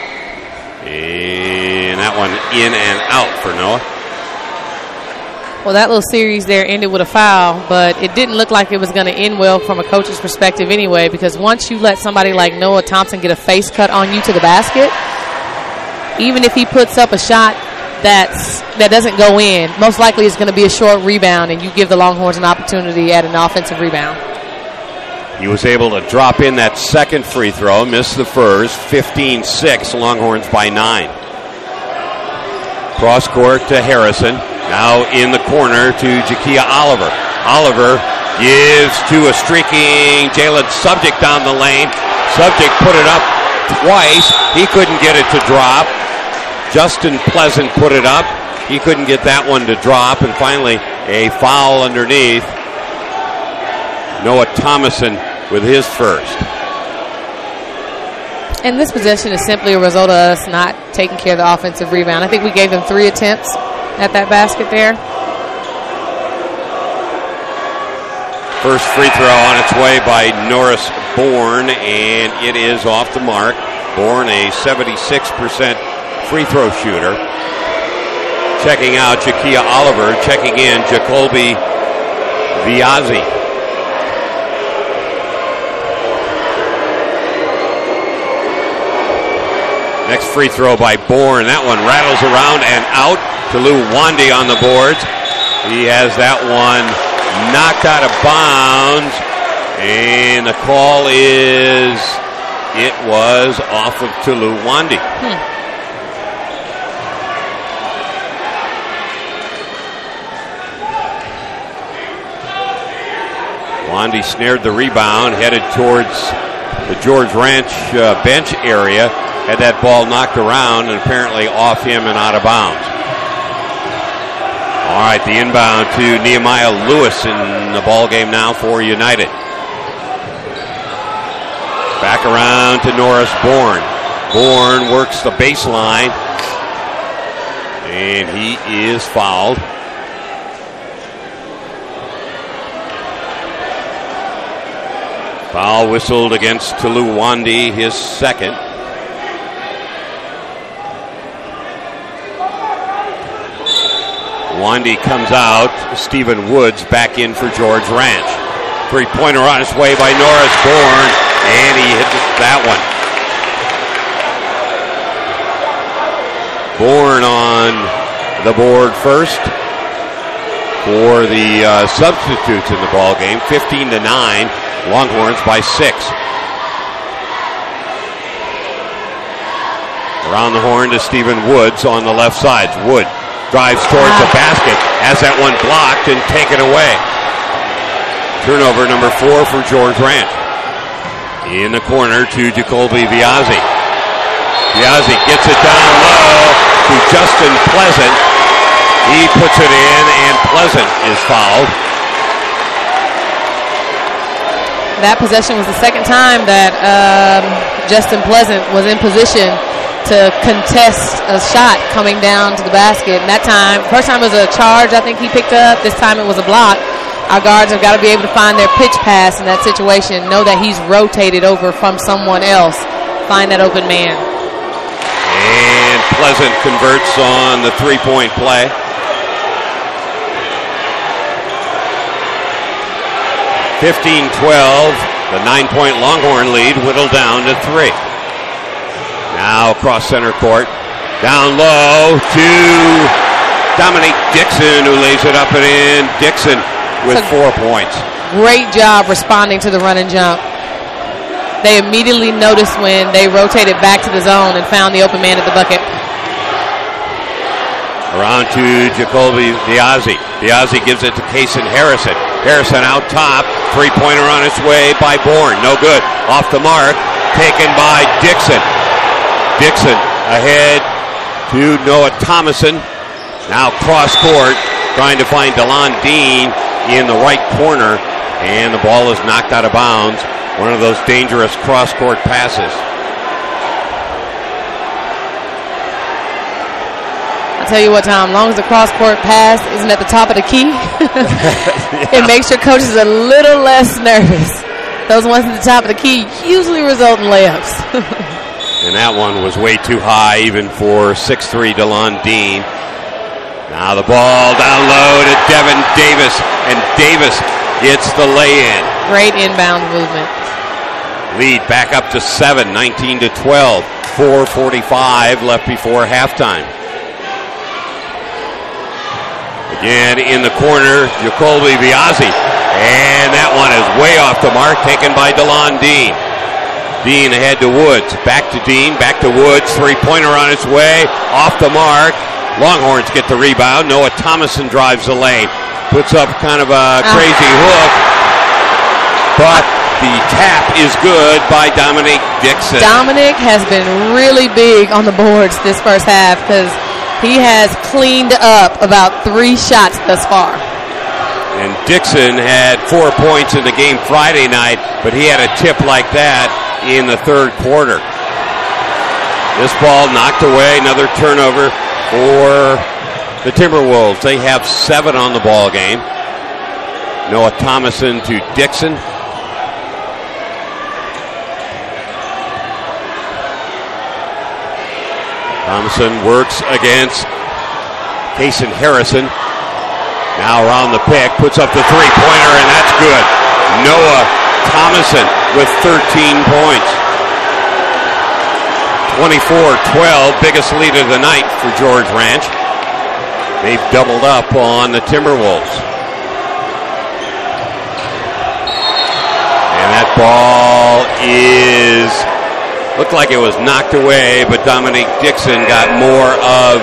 And that one in and out for Noah. Well, that little series there ended with a foul, but it didn't look like it was going to end well from a coach's perspective anyway, because once you let somebody like Noah Thompson get a face cut on you to the basket, even if he puts up a shot that doesn't go in, most likely it's going to be a short rebound, and you give the Longhorns an opportunity at an offensive rebound. He was able to drop in that second free throw, missed the first. 15-6, Longhorns by 9. Cross court to Harrison. Now in the corner to Jakia Oliver. Oliver gives to a streaking Jalen Subject down the lane. Subject put it up twice. He couldn't get it to drop. Justin Pleasant put it up. He couldn't get that one to drop. And finally, a foul underneath. Noah Thomason with his first. And this possession is simply a result of us not taking care of the offensive rebound. I think we gave them 3 attempts at that basket there. First free throw on its way by Norris Bourne, and it is off the mark. Bourne, a 76% free throw shooter. Checking out Jakia Oliver, checking in Jacoby Viazzi. Next free throw by Bourne. That one rattles around and out. Tulu Wandi on the boards. He has that one knocked out of bounds, and the call is it was off of Tuluwandi. Wandi snared the rebound, headed towards the George Ranch bench area, had that ball knocked around and apparently off him and out of bounds. All right, the inbound to Nehemiah Lewis in the ball game now for United. Back around to Norris Bourne. Bourne works the baseline, and he is fouled. Foul whistled against Tuluwandi, his second. Wandi comes out. Stephen Woods back in for George Ranch. Three-pointer on his way by Norris Bourne, and he hits that one. Bourne on the board first for the substitutes in the ball game. 15-9. Longhorns by 6. Around the horn to Stephen Woods on the left side. Wood drives towards the basket, has that one blocked and taken away. Turnover number 4 for George Ranch. In the corner to Jacoby Biazzi. Biazzi gets it down low to Justin Pleasant. He puts it in, and Pleasant is fouled. That possession was the second time that Justin Pleasant was in position to contest a shot coming down to the basket. And that time, first time was a charge I think he picked up. This time it was a block. Our guards have got to be able to find their pitch pass in that situation, know that he's rotated over from someone else, find that open man. And Pleasant converts on the three-point play. 15-12, the 9-point Longhorn lead whittled down to 3. Now across center court, down low to Dominique Dixon, who lays it up and in. Dixon with 4 points. Great job responding to the run and jump. They immediately noticed when they rotated back to the zone and found the open man at the bucket. Around to Jacoby Biazzi. Biazzi gives it to Kason Harrison. Harrison out top. Three-pointer on its way by Bourne. No good. Off the mark. Taken by Dixon. Dixon ahead to Noah Thomason. Now cross court. Trying to find DeLon Dean in the right corner. And the ball is knocked out of bounds. One of those dangerous cross-court passes. I'll tell you what, Tom, as long as the cross-court pass isn't at the top of the key, it makes your coaches a little less nervous. Those ones at the top of the key usually result in layups. And that one was way too high, even for 6'3" DeLon Dean. Now the ball down low to Devin Davis, and Davis gets the lay-in. Great inbound movement. Lead back up to 7, 19-12. 4:45 left before halftime. Again in the corner, Jacoby Biazzi. And that one is way off the mark, taken by DeLon Dean. Dean ahead to Woods. Back to Dean, back to Woods. Three-pointer on its way, off the mark. Longhorns get the rebound. Noah Thomason drives the lane. Puts up kind of a crazy hook. But the tap is good by Dominique Dixon. Dominic has been really big on the boards this first half because he has cleaned up about 3 shots thus far. And Dixon had 4 points in the game Friday night, but he had a tip like that in the third quarter. This ball knocked away, another turnover for the Timberwolves. They have 7 on the ball game. Noah Thomason to Dixon. Thomason works against Kason Harrison. Now around the pick, puts up the three-pointer, and that's good. Noah Thomason with 13 points. 24-12, biggest lead of the night for George Ranch. They've doubled up on the Timberwolves. Ball looked like it was knocked away, but Dominique Dixon got more of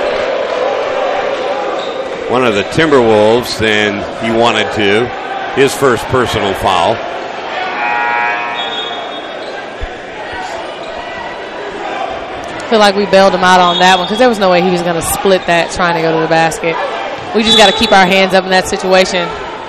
one of the Timberwolves than he wanted to. His first personal foul. I feel like we bailed him out on that one because there was no way he was going to split that trying to go to the basket. We just got to keep our hands up in that situation.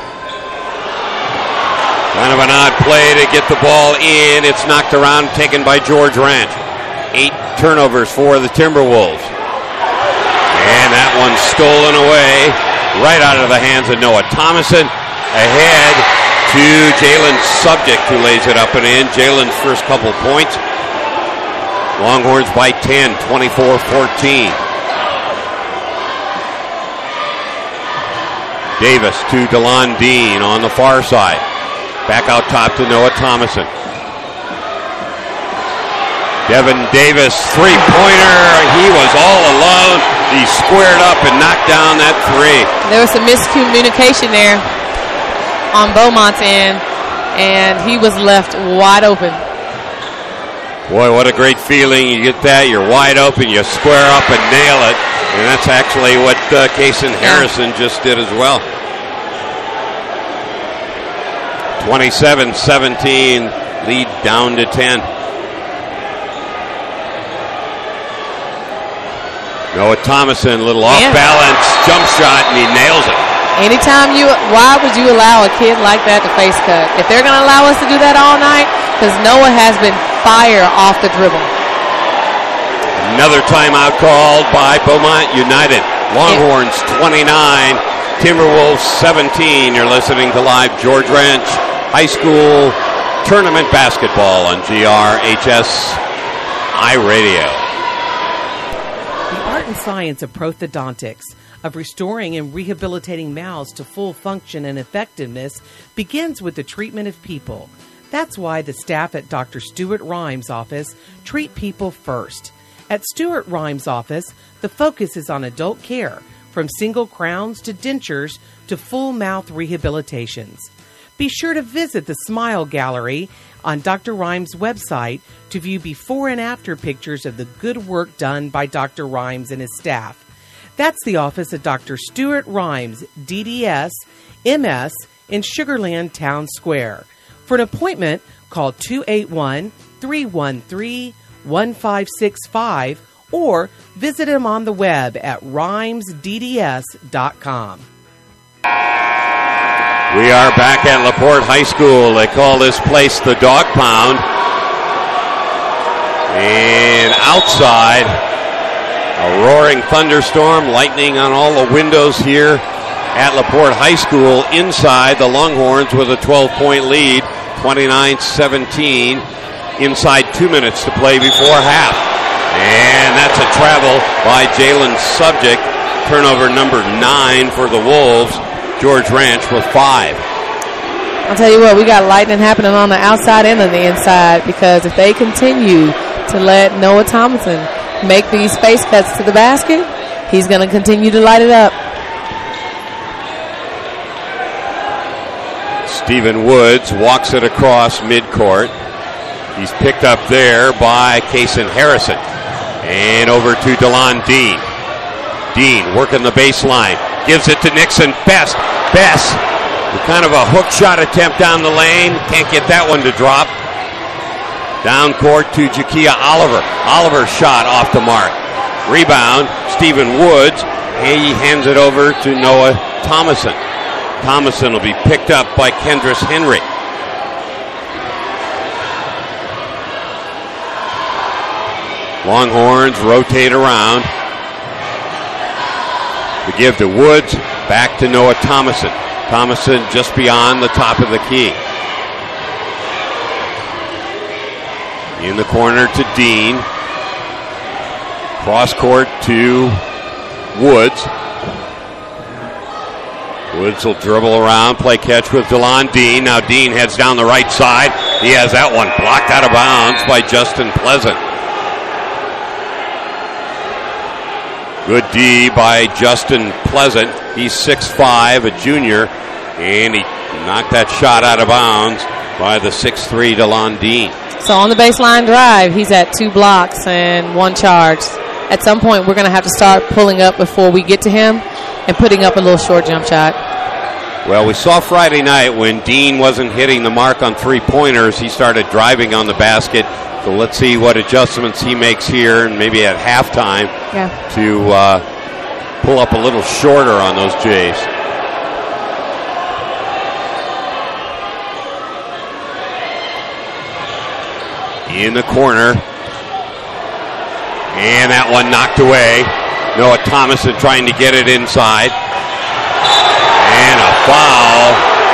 Kind of an odd play to get the ball in. It's knocked around, taken by George Ranch. 8 turnovers for the Timberwolves. And that one's stolen away right out of the hands of Noah Thomason. Ahead to Jalen Subject, who lays it up and in. Jalen's first couple points. Longhorns by 10, 24-14. Davis to DeLon Dean on the far side. Back out top to Noah Thomason. Devin Davis, three-pointer. He was all alone. He squared up and knocked down that three. There was some miscommunication there on Beaumont's end, and he was left wide open. Boy, what a great feeling. You get that, you're wide open, you square up and nail it. And that's actually what Kason Harrison just did as well. 27-17, lead down to 10. Noah Thomason, a little off-balance jump shot, and he nails it. Why would you allow a kid like that to face cut? If they're going to allow us to do that all night, because Noah has been fire off the dribble. Another timeout called by Beaumont United. Longhorns 29, Timberwolves 17. You're listening to live George Ranch High School Tournament Basketball on GRHS iRadio. The art and science of prosthodontics, of restoring and rehabilitating mouths to full function and effectiveness, begins with the treatment of people. That's why the staff at Dr. Stuart Rhymes' office treat people first. At Stuart Rhymes' office, the focus is on adult care, from single crowns to dentures to full mouth rehabilitations. Be sure to visit the Smile Gallery on Dr. Rhymes' website to view before and after pictures of the good work done by Dr. Rhymes and his staff. That's the office of Dr. Stuart Rhymes, DDS, MS, in Sugar Land Town Square. For an appointment, call 281-313-1565 or visit him on the web at rhymesdds.com. We are back at LaPorte High School. They call this place the Dog Pound. And outside, a roaring thunderstorm, lightning on all the windows here at LaPorte High School. Inside, the Longhorns with a 12-point lead, 29-17. Inside 2 minutes to play before half. And that's a travel by Jalen Subject. Turnover number 9 for the Wolves. George Ranch with 5. I'll tell you what, we got lightning happening on the outside and on the inside, because if they continue to let Noah Thomason make these face cuts to the basket, he's going to continue to light it up. Stephen Woods walks it across midcourt. He's picked up there by Kason Harrison. And over to DeLon Dean. Dean working the baseline. Gives it to Nixon. Best. Kind of a hook shot attempt down the lane. Can't get that one to drop. Down court to Jakia Oliver. Oliver shot off the mark. Rebound, Stephen Woods. He hands it over to Noah Thomason. Thomason will be picked up by Kendris Henry. Longhorns rotate around. To give to Woods. Back to Noah Thomason. Thomason just beyond the top of the key. In the corner to Dean. Cross court to Woods. Woods will dribble around, play catch with DeLon Dean. Now Dean heads down the right side. He has that one blocked out of bounds by Justin Pleasant. Good D by Justin Pleasant. He's 6'5", a junior, and he knocked that shot out of bounds. by the 6'3" DeLon Dean. So on the baseline drive, he's at 2 blocks and 1 charge. At some point, we're going to have to start pulling up before we get to him and putting up a little short jump shot. Well, we saw Friday night when Dean wasn't hitting the mark on 3-pointers, he started driving on the basket. So let's see what adjustments he makes here and maybe at halftime to pull up a little shorter on those Jays. In the corner. And that one knocked away. Noah Thomason trying to get it inside. And a foul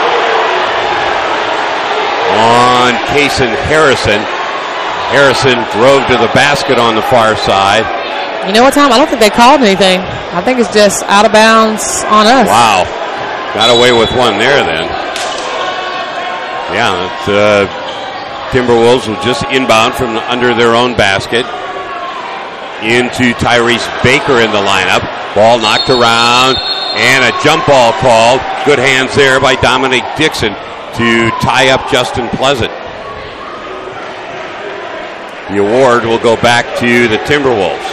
on Kason Harrison. Harrison drove to the basket on the far side. You know what, Tom? I don't think they called anything. I think it's just out of bounds on us. Wow. Got away with one there then. Yeah, Timberwolves will just inbound from under their own basket. Into Tyrese Baker in the lineup. Ball knocked around. And a jump ball called. Good hands there by Dominic Dixon to tie up Justin Pleasant. The award will go back to the Timberwolves.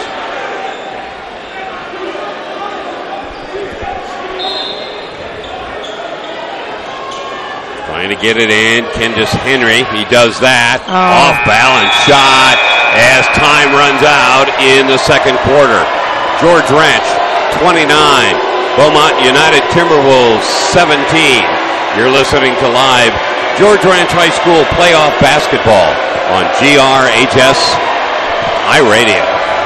Trying to get it in. Kendis Henry. He does that. Off balance shot as time runs out in the second quarter. George Wrench, 29. Beaumont United Timberwolves, 17. You're listening to live George Wrench High School playoff basketball on GRHS iRadio.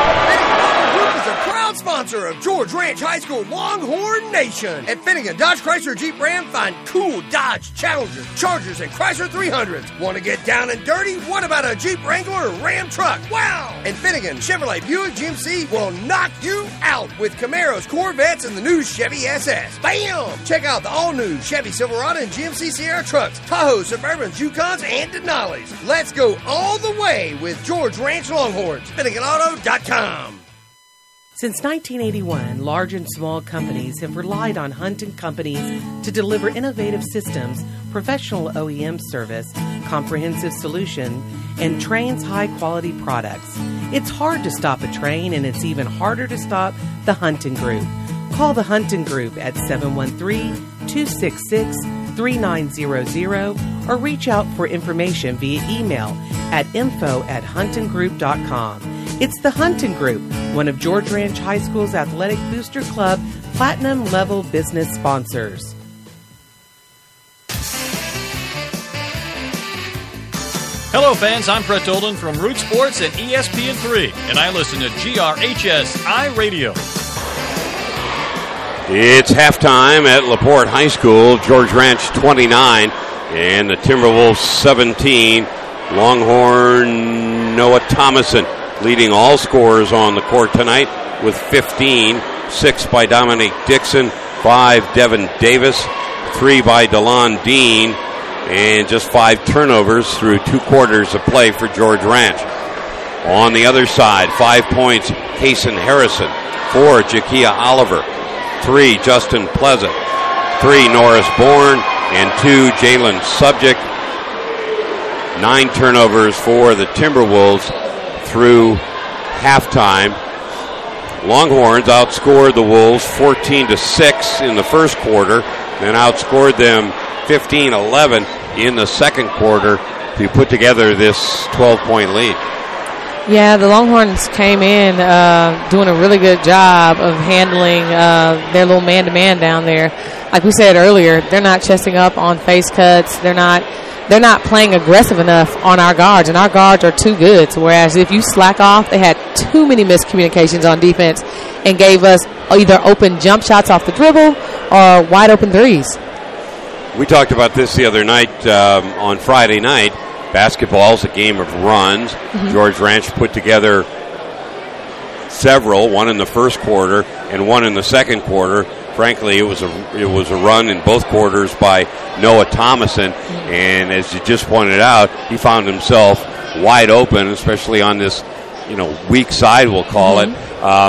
Sponsor of George Ranch High School Longhorn Nation. At Finnegan Dodge Chrysler Jeep Ram, find cool Dodge Challengers, Chargers, and Chrysler 300s. Want to get down and dirty? What about a Jeep Wrangler or Ram truck? Wow! And Finnegan Chevrolet Buick GMC will knock you out with Camaros, Corvettes, and the new Chevy SS. Bam! Check out the all-new Chevy Silverado and GMC Sierra trucks, Tahoe, Suburbans, Yukons, and Denali's. Let's go all the way with George Ranch Longhorns. FinneganAuto.com. Since 1981, large and small companies have relied on Hunt & Companies to deliver innovative systems, professional OEM service, comprehensive solution, and Train's high-quality products. It's hard to stop a train, and it's even harder to stop the Hunting Group. Call the Hunting Group at 713-266-3900 or reach out for information via email at info@huntinggroup.com. It's the Hunting Group, one of George Ranch High School's Athletic Booster Club Platinum Level business sponsors. Hello, fans. I'm Brett Olden from Root Sports and ESPN3, and I listen to GRHS iRadio. It's halftime at LaPorte High School. George Ranch 29 and the Timberwolves 17. Longhorn Noah Thomason leading all scorers on the court tonight with 15. 6 by Dominic Dixon, 5 Devin Davis, 3 by DeLon Dean, and just 5 turnovers through 2 quarters of play for George Ranch. On the other side, 5 points, Kason Harrison, 4 Jakia Oliver, 3 Justin Pleasant, 3 Norris Bourne, and 2 Jalen Subject. 9 turnovers for the Timberwolves through halftime. Longhorns outscored the Wolves 14-6 in the first quarter, then outscored them 15-11 in the second quarter to put together this 12-point lead. Yeah, the Longhorns came in doing a really good job of handling their little man-to-man down there. Like we said earlier, they're not chesting up on face cuts. They're not playing aggressive enough on our guards, and our guards are too good. So whereas if you slack off, they had too many miscommunications on defense and gave us either open jump shots off the dribble or wide open threes. We talked about this the other night on Friday night. Basketball's a game of runs. Mm-hmm. George Ranch put together several, one in the first quarter and one in the second quarter. Frankly, it was a run in both quarters by Noah Thomason, and as you just pointed out, he found himself wide open, especially on this, weak side, we'll call it.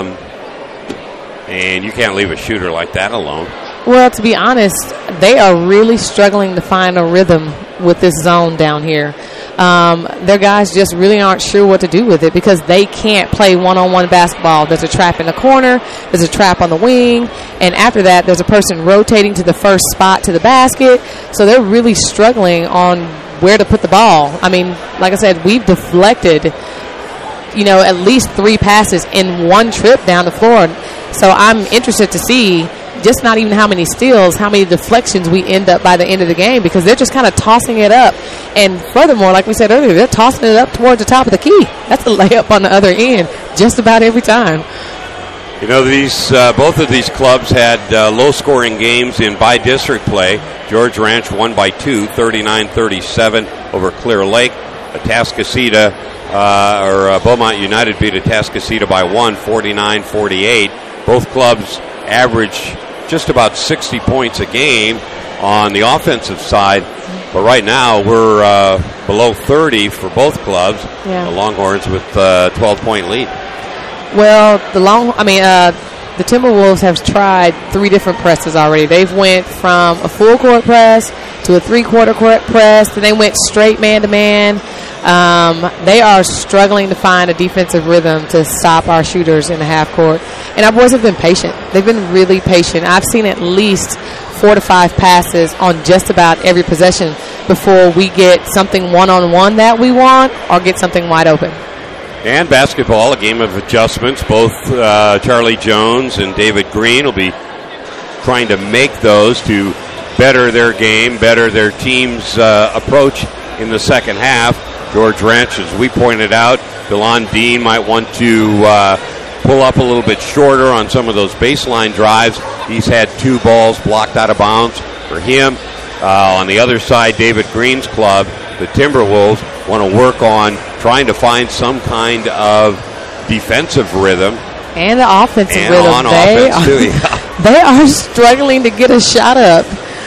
And you can't leave a shooter like that alone. Well, to be honest, they are really struggling to find a rhythm with this zone down here. Their guys just really aren't sure what to do with it because they can't play one-on-one basketball. There's a trap in the corner, there's a trap on the wing, and after that there's a person rotating to the first spot to the basket. So they're really struggling on where to put the ball. I mean, like I said, we've deflected, at least 3 passes in one trip down the floor. So I'm interested to see just not even how many steals, how many deflections we end up by the end of the game because they're just kind of tossing it up. And furthermore, like we said earlier, they're tossing it up towards the top of the key. That's a layup on the other end just about every time. These both of these clubs had low-scoring games in by-district play. George Ranch won by 2, 39-37 over Clear Lake. Atascocita, Beaumont United beat Atascocita by 1, 49-48. Both clubs average just about 60 points a game on the offensive side. But right now we're below 30 for both clubs. Yeah. The Longhorns with a 12-point lead. Well, the Timberwolves have tried 3 different presses already. They've went from a full court press to a 3-quarter court press, then they went straight man-to-man. They are struggling to find a defensive rhythm to stop our shooters in the half court. And our boys have been patient. They've been really patient. I've seen at least 4 to 5 passes on just about every possession before we get something one-on-one that we want or get something wide open. And basketball, a game of adjustments. Both Charlie Jones and David Green will be trying to make those to better their game, better their team's approach in the second half. George Ranch, as we pointed out, DeLon Dean might want to pull up a little bit shorter on some of those baseline drives. He's had 2 balls blocked out of bounds for him. On the other side, David Green's club, the Timberwolves, want to work on trying to find some kind of defensive rhythm. And the offensive and rhythm. On offense too, yeah. They are struggling to get a shot up.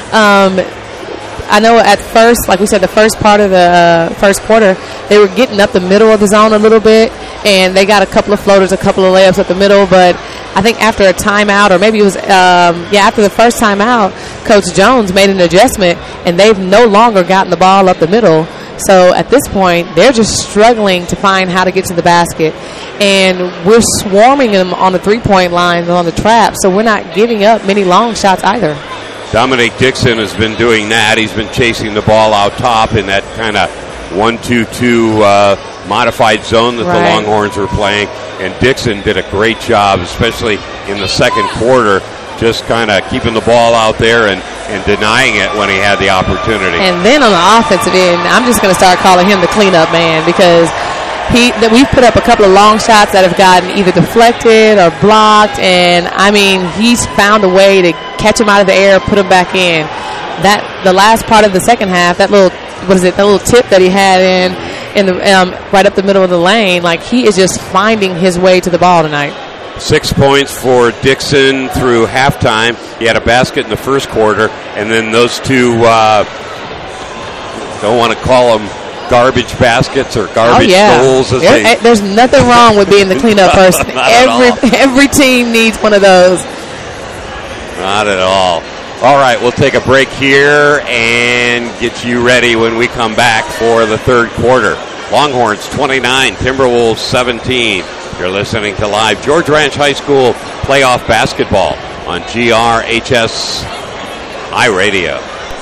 I know at first, like we said, the first part of the first quarter, they were getting up the middle of the zone a little bit, and they got a couple of floaters, a couple of layups up the middle. But I think after a timeout, or maybe it was, after the first timeout, Coach Jones made an adjustment, and they've no longer gotten the ball up the middle. So at this point, they're just struggling to find how to get to the basket. And we're swarming them on the three-point line and on the trap, so we're not giving up many long shots either. Dominic Dixon has been doing that. He's been chasing the ball out top in that kind of 1-2-2 modified zone that the Longhorns were playing. And Dixon did a great job, especially in the second quarter, just kind of keeping the ball out there and denying it when he had the opportunity. And then on the offensive end, I'm just going to start calling him the cleanup man because we've put up a couple of long shots that have gotten either deflected or blocked, and I mean he's found a way to catch him out of the air, put him back in. That the last part of the second half, that little tip that he had in the right up the middle of the lane, like he is just finding his way to the ball tonight. 6 points for Dixon through halftime. He had a basket in the first quarter, and then those two don't want to call them garbage baskets or garbage goals. There's nothing wrong with being the cleanup person. Every team needs one of those. Not at all. All right, we'll take a break here and get you ready when we come back for the third quarter. Longhorns 29, Timberwolves 17. You're listening to live George Ranch High School playoff basketball on GRHS iRadio.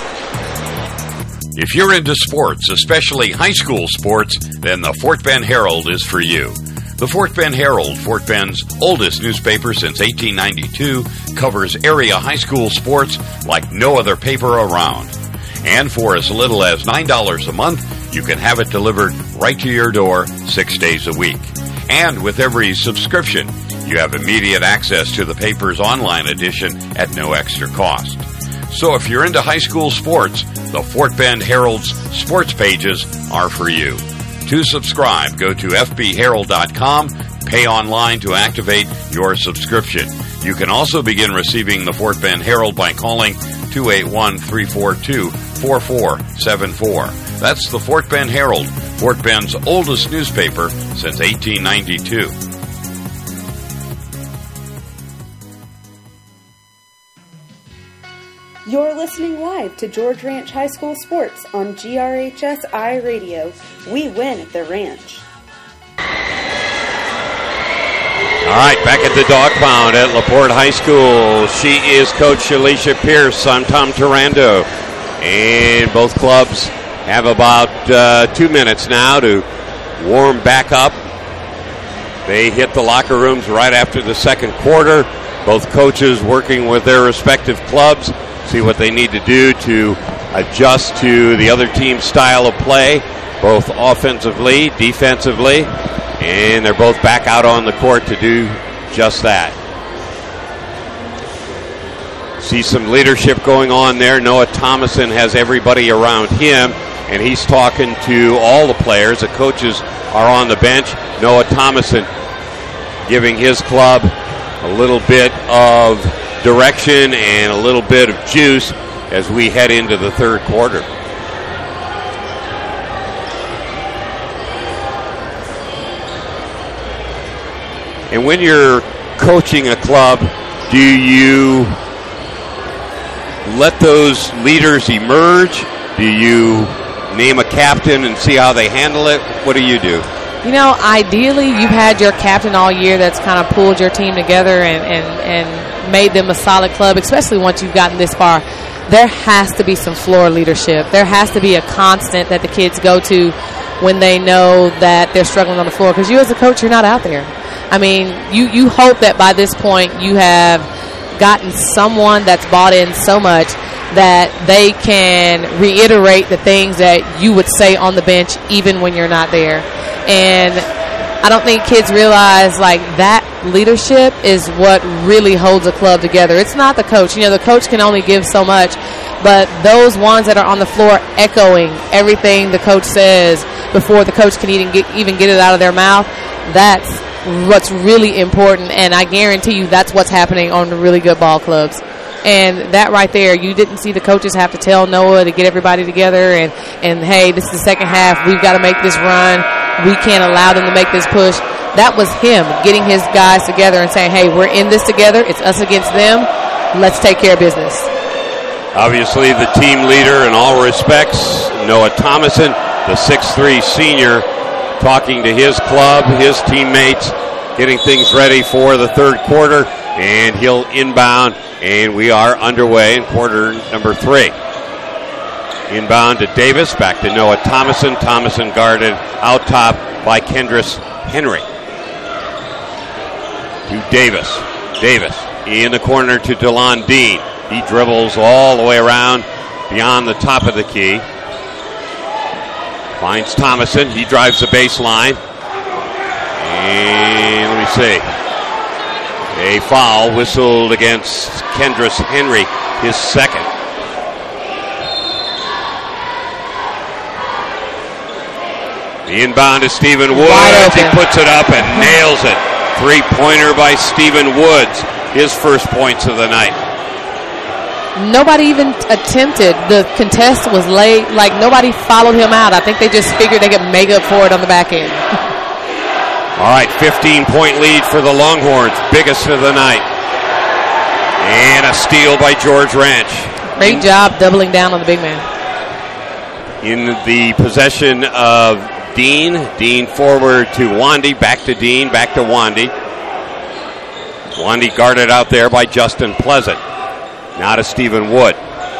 If you're into sports, especially high school sports, then the Fort Bend Herald is for you. The Fort Bend Herald, Fort Bend's oldest newspaper since 1892, covers area high school sports like no other paper around. And for as little as $9 a month, you can have it delivered right to your door 6 days a week. And with every subscription, you have immediate access to the paper's online edition at no extra cost. So if you're into high school sports, the Fort Bend Herald's sports pages are for you. To subscribe, go to fbherald.com, pay online to activate your subscription. You can also begin receiving the Fort Bend Herald by calling 281-342-4474. That's the Fort Bend Herald, Fort Bend's oldest newspaper since 1892. You're listening live to George Ranch High School Sports on GRHS iRadio. We win at the ranch. All right, back at the dog pound at LaPorte High School. She is Coach Alicia Pierce. I'm Tom Tarando. And both clubs have about 2 minutes now to warm back up. They hit the locker rooms right after the second quarter. Both coaches working with their respective clubs, see what they need to do to adjust to the other team's style of play, both offensively, defensively, and they're both back out on the court to do just that. See some leadership going on there. Noah Thomason has everybody around him, and he's talking to all the players. The coaches are on the bench. Noah Thomason giving his club a little bit of direction and a little bit of juice as we head into the third quarter. And when you're coaching a club, do you let those leaders emerge? Do you name a captain and see how they handle it? What do you do? You know, ideally, you've had your captain all year that's kind of pulled your team together and made them a solid club, especially once you've gotten this far. There has to be some floor leadership. There has to be a constant that the kids go to when they know that they're struggling on the floor, because you as a coach, you're not out there. I mean, you hope that by this point you have gotten someone that's bought in so much that they can reiterate the things that you would say on the bench even when you're not there. And I don't think kids realize, like, that leadership is what really holds a club together. It's not the coach. You know, the coach can only give so much, but those ones that are on the floor echoing everything the coach says before the coach can even get it out of their mouth, that's what's really important. And I guarantee you that's what's happening on the really good ball clubs. And that right there, you didn't see the coaches have to tell Noah to get everybody together and hey, this is the second half. We've got to make this run. We can't allow them to make this push. That was him getting his guys together and saying, hey, we're in this together. It's us against them. Let's take care of business. Obviously, the team leader in all respects, Noah Thomason, the 6'3 senior, talking to his club, his teammates, getting things ready for the third quarter, and he'll inbound, and we are underway in quarter number 3. Inbound to Davis, back to Noah Thomason. Thomason guarded out top by Kendris Henry. To Davis. Davis in the corner to DeLon Dean. He dribbles all the way around beyond the top of the key. Finds Thomason. He drives the baseline. And let me see. A foul whistled against Kendris Henry, his second. The inbound to Stephen Woods. He puts it up and nails it. Three-pointer by Stephen Woods. His first points of the night. Nobody even attempted. The contest was late. Like, nobody followed him out. I think they just figured they could make up for it on the back end. All right, 15-point lead for the Longhorns. Biggest of the night. And a steal by George Ranch. Great job doubling down on the big man. In the possession of Dean. Dean forward to Wandy. Back to Dean. Back to Wandy. Wandy guarded out there by Justin Pleasant. Now to Stephen Wood.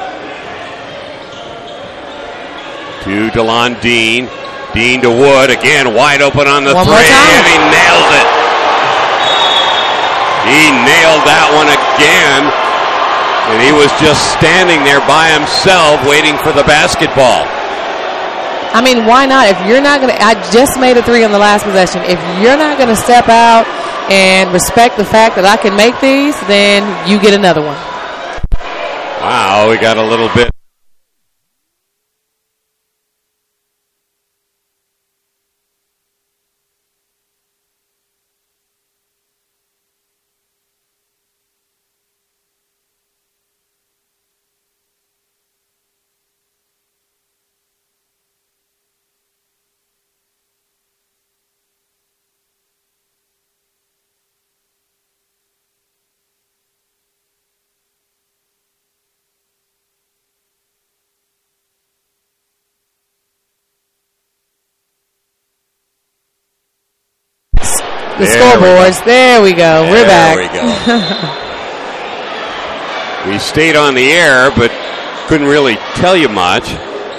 To DeLon Dean. Dean to Wood. Again, wide open on the three. And he nails it. He nailed that one again. And he was just standing there by himself waiting for the basketball. I mean, why not? If you're not going to, I just made a three on the last possession. If you're not going to step out and respect the fact that I can make these, then you get another one. Wow, we got a little bit. the scoreboards. There we go. We're back. There we go. We stayed on the air, but couldn't really tell you much.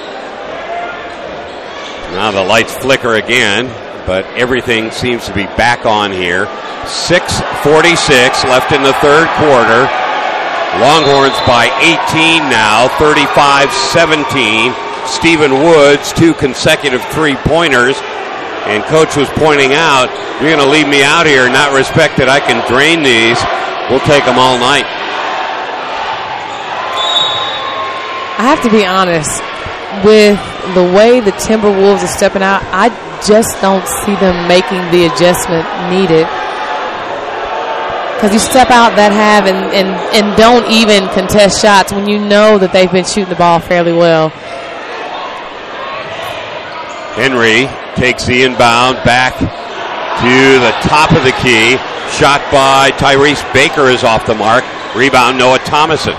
Now the lights flicker again, but everything seems to be back on here. 6:46 left in the third quarter. Longhorns by 18 now, 35-17. Stephen Woods, 2 consecutive three-pointers. And Coach was pointing out, you're going to leave me out here, not respect that I can drain these. We'll take them all night. I have to be honest, with the way the Timberwolves are stepping out, I just don't see them making the adjustment needed. Because you step out that half and don't even contest shots when you know that they've been shooting the ball fairly well. Henry takes the inbound back to the top of the key. Shot by Tyrese Baker is off the mark. Rebound, Noah Thomason.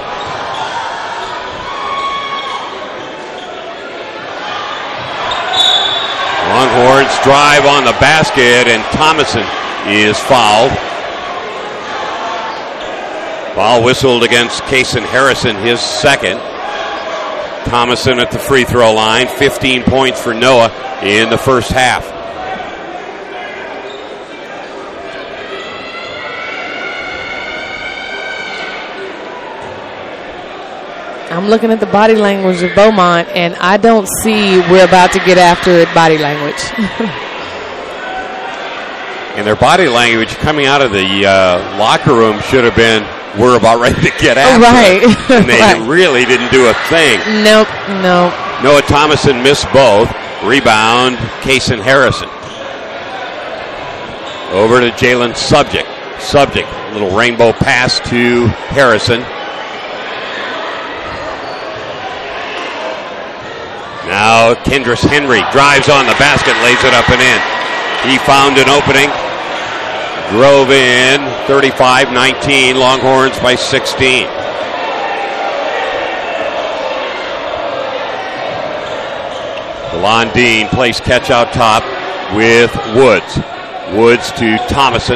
Longhorns drive on the basket, and Thomason is fouled. Foul whistled against Kason Harrison, his second. Thomason at the free throw line, 15 points for Noah in the first half. I'm looking at the body language of Beaumont, and I don't see we're about to get after it body language. And their body language coming out of the locker room should have been, we're about ready to get after it. And they really didn't do a thing. Nope. Noah Thomason missed both. Rebound, Kason Harrison. Over to Jalen Subject. Little rainbow pass to Harrison. Now Kendris Henry drives on the basket, lays it up and in. He found an opening. Drove in, 35-19, Longhorns by 16. DeLon Dean plays catch out top with Woods. Woods to Thomason.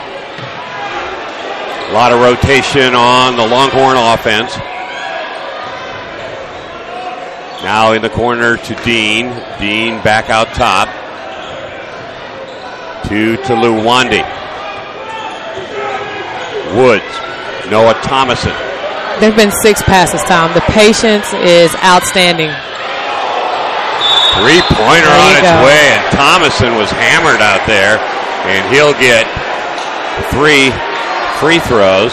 A lot of rotation on the Longhorn offense. Now in the corner to Dean. Dean back out top to Tuluwande. Woods, Noah Thomason. There have been 6 passes, Tom. The patience is outstanding. Three-pointer on its way, and Thomason was hammered out there, and he'll get 3 free throws.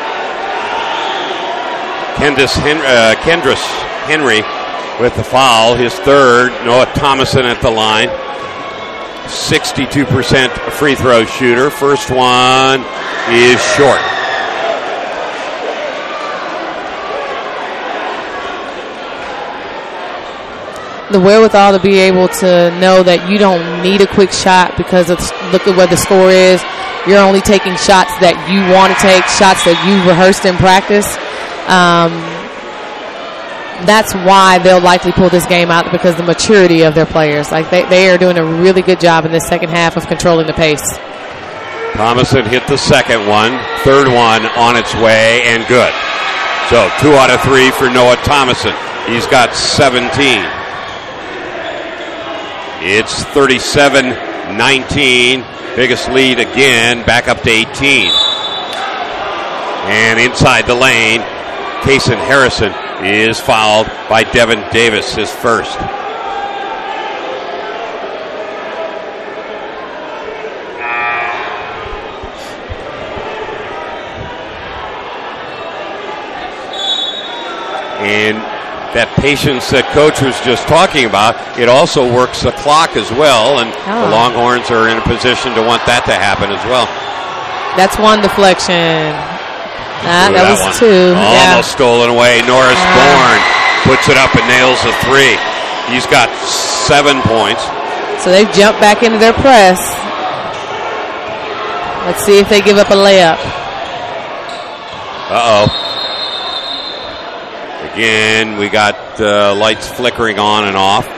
Kendris Henry with the foul, his third. Noah Thomason at the line. 62% free throw shooter. First one is short. The wherewithal to be able to know that you don't need a quick shot because of look at what the score is. You're only taking shots that you want to take, shots that you rehearsed in practice. That's why they'll likely pull this game out, because the maturity of their players. Like they are doing a really good job in the second half of controlling the pace. Thomason hit the second one, third one on its way, and good. So 2 out of 3 for Noah Thomason. He's got 17. It's 37-19. Biggest lead again, back up to 18. And inside the lane, Kason Harrison is fouled by Devin Davis, his first. And that patience that Coach was just talking about, it also works the clock as well, and the Longhorns are in a position to want that to happen as well. That's one deflection. That was one. 2. Almost stolen away. Norris Bourne puts it up and nails a 3. He's got 7 points. So they've jumped back into their press. Let's see if they give up a layup. Again, we got lights flickering on and off.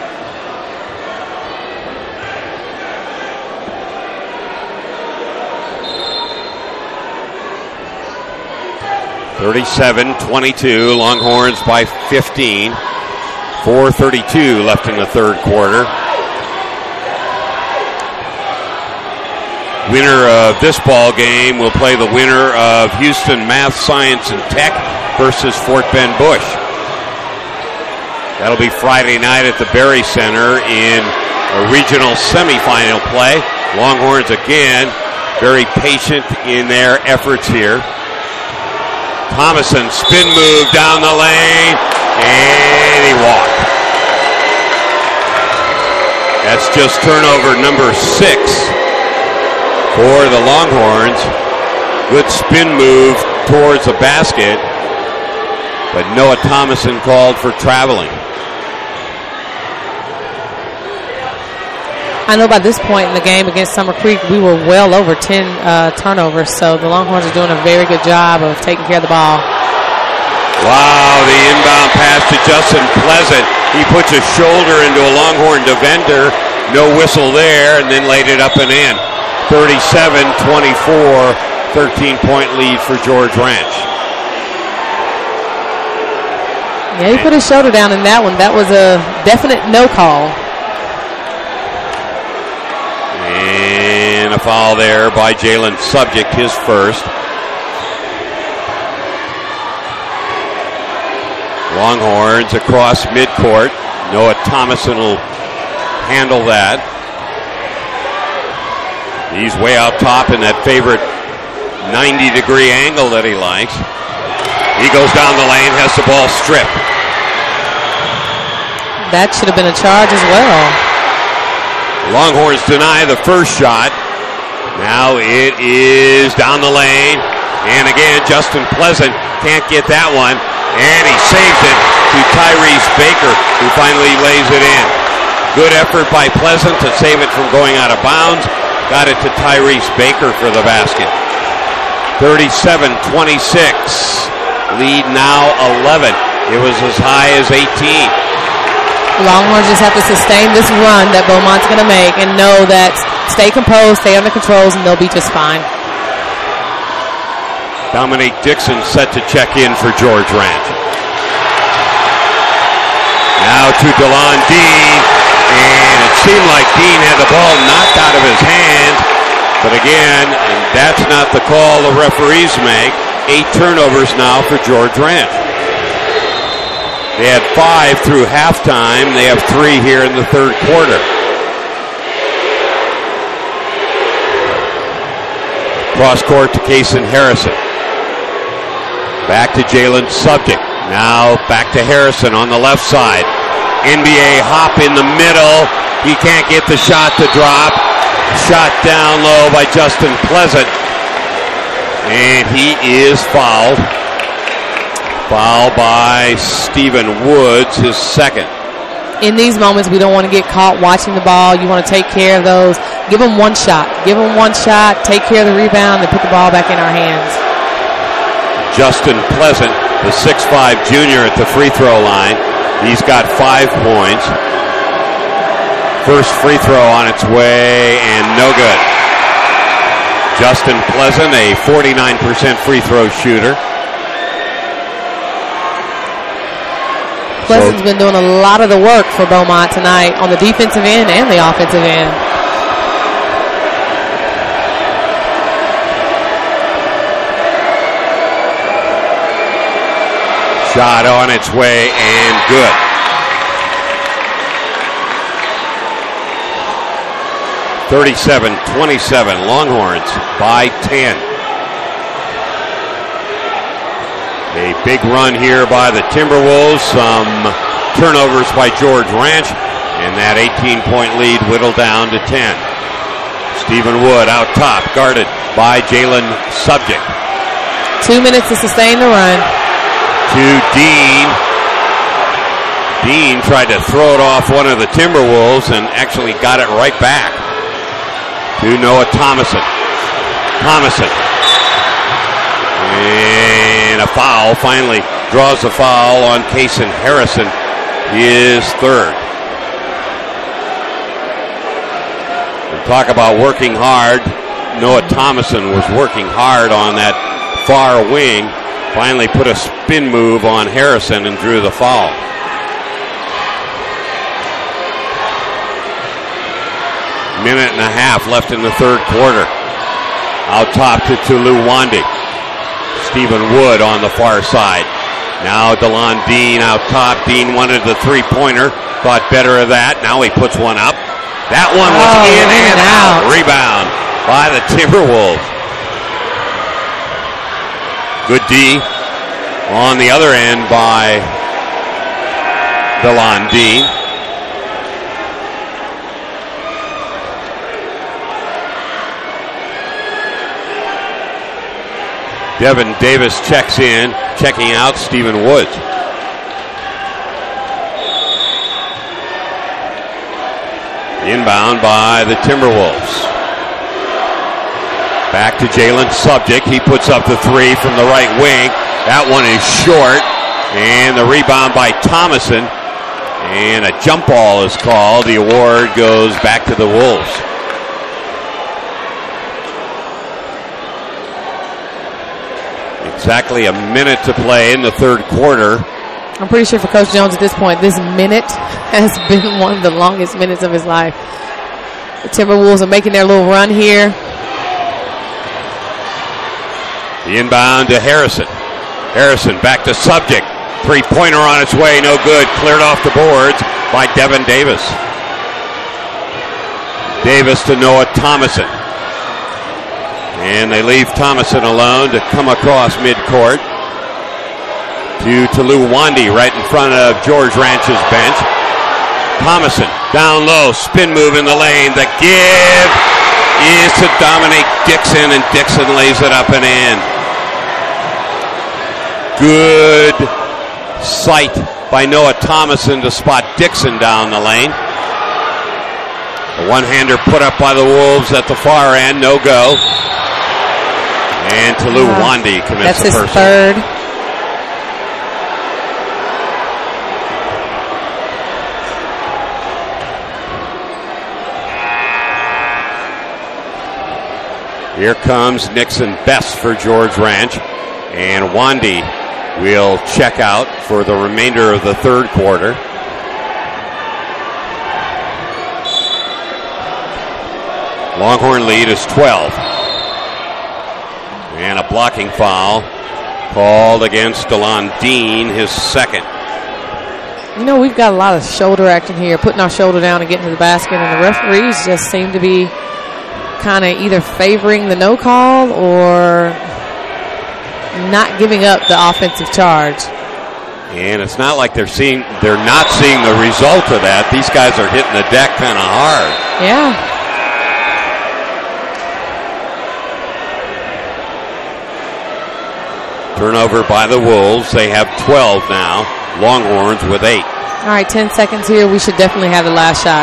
37-22, Longhorns by 15. 4:32 left in the third quarter. Winner of this ball game will play the winner of Houston Math, Science, and Tech versus Fort Bend Bush. That'll be Friday night at the Berry Center in a regional semifinal play. Longhorns again, very patient in their efforts here. Thomason, spin move down the lane, and he walked. That's just turnover number 6 for the Longhorns. Good spin move towards the basket, but Noah Thomason called for traveling. I know by this point in the game against Summer Creek, we were well over 10 turnovers, so the Longhorns are doing a very good job of taking care of the ball. Wow, the inbound pass to Justin Pleasant. He puts a shoulder into a Longhorn defender, no whistle there, and then laid it up and in. 37-24, 13-point lead for George Ranch. Yeah, he put his shoulder down in that one. That was a definite no call. And a foul there by Jalen Subject, his first. Longhorns across midcourt. Noah Thomason will handle that. He's way out top in that favorite 90-degree angle that he likes. He goes down the lane, has the ball stripped. That should have been a charge as well. Longhorns deny the first shot. Now it is down the lane. And again, Justin Pleasant can't get that one. And he saves it to Tyrese Baker, who finally lays it in. Good effort by Pleasant to save it from going out of bounds. Got it to Tyrese Baker for the basket. 37-26. Lead now 11. It was as high as 18. Longhorns just have to sustain this run that Beaumont's going to make and know that stay composed, stay under controls, and they'll be just fine. Dominique Dixon set to check in for George Ranch. Now to DeLon Dean, and it seemed like Dean had the ball knocked out of his hand, but again, that's not the call the referees make. 8 turnovers now for George Ranch. They had 5 through halftime. They have 3 here in the third quarter. Cross court to Kason Harrison. Back to Jalen Subject. Now back to Harrison on the left side. NBA hop in the middle. He can't get the shot to drop. Shot down low by Justin Pleasant. And he is fouled. Foul by Stephen Woods, his second. In these moments, we don't want to get caught watching the ball. You want to take care of those. Give them one shot. Give them one shot. Take care of the rebound and put the ball back in our hands. Justin Pleasant, the 6'5 junior at the free throw line. He's got 5 points. First free throw on its way and no good. Justin Pleasant, a 49% free throw shooter. Pleasant's been doing a lot of the work for Beaumont tonight on the defensive end and the offensive end. Shot on its way and good. (37-27), Longhorns by 10. A big run here by the Timberwolves. Some turnovers by George Ranch. And that 18-point lead whittled down to 10. Stephen Wood out top, guarded by Jalen Subject. 2 minutes to sustain the run. To Dean. Dean tried to throw it off one of the Timberwolves and actually got it right back. To Noah Thomason. Thomason. And a foul. Finally draws a foul on Kason Harrison. His third. And talk about working hard. Noah Thomason was working hard on that far wing. finally put a spin move on Harrison and drew the foul. Minute and a half left in the third quarter. Out top to Tuluwande. Stephen Wood on the far side. Now DeLon Dean out top. Dean wanted the three-pointer. Thought better of that. Now he puts one up. That one was in and out. Rebound by the Timberwolves. Good D on the other end by DeLon Dean. Devin Davis checks in, checking out Stephen Woods. Inbound by the Timberwolves. Back to Jalen Subject. He puts up the three from the right wing. That one is short. And the rebound by Thomason. And a jump ball is called. The award goes back to the Wolves. Exactly a minute to play in the third quarter. I'm pretty sure for Coach Jones at this point, this minute has been one of the longest minutes of his life. The Timberwolves are making their little run here. The inbound to Harrison. Harrison back to Subject. Three-pointer on its way, no good. Cleared off the boards by Devin Davis. Davis to Noah Thomason. And they leave Thomason alone to come across midcourt to Tuluwande right in front of George Ranch's bench. Thomason down low, spin move in the lane. The give is to Dominic Dixon, and Dixon lays it up and in. Good sight by Noah Thomason to spot Dixon down the lane. A one-hander put up by the Wolves at the far end, no go. And Tuluwande commits the first. That's his third. Here comes Nixon Best for George Ranch. And Wande will check out for the remainder of the third quarter. Longhorn lead is 12. And a blocking foul called against DeLon Dean, his second. You know, we've got a lot of shoulder action here, putting our shoulder down and getting to the basket, and the referees just seem to be kind of either favoring the no call or not giving up the offensive charge. And it's not like they're not seeing the result of that. These guys are hitting the deck kind of hard. Yeah. Turnover by the Wolves. They have 12 now. Longhorns with 8. All right, 10 seconds here. We should definitely have the last shot.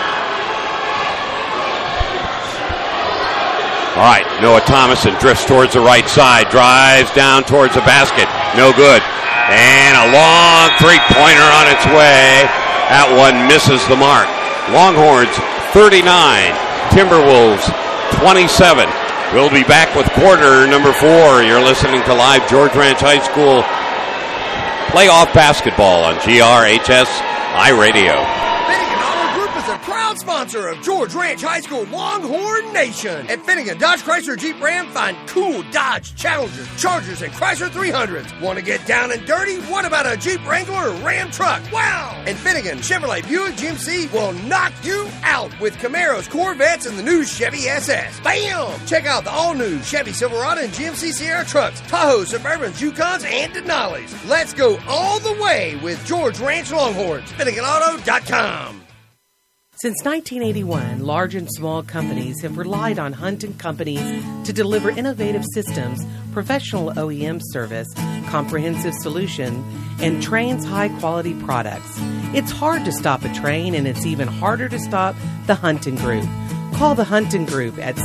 All right, Noah Thomason drifts towards the right side, drives down towards the basket. No good. And a long three-pointer on its way. That one misses the mark. Longhorns 39, Timberwolves 27. We'll be back with quarter number 4. You're listening to live George Ranch High School playoff basketball on GRHS iRadio. Finnegan Auto Group is a proud sponsor of George Ranch High School Longhorn Nation. At Finnegan Dodge Chrysler Jeep Ram, find cool Dodge Challengers, Chargers, and Chrysler 300s. Want to get down and dirty? What about a Jeep Wrangler or Ram truck? Wow! And Finnegan Chevrolet Buick GMC will knock you out with Camaros, Corvettes, and the new Chevy SS. Bam! Check out the all-new Chevy Silverado and GMC Sierra trucks, Tahoe, Suburbans, Yukons, and Denali's. Let's go all the way with George Ranch Longhorns. FinneganAuto.com. Since 1981, large and small companies have relied on Hunt & Companies to deliver innovative systems, professional OEM service, comprehensive solution, and Train's high-quality products. It's hard to stop a train, and it's even harder to stop the Hunting Group. Call the Hunting Group at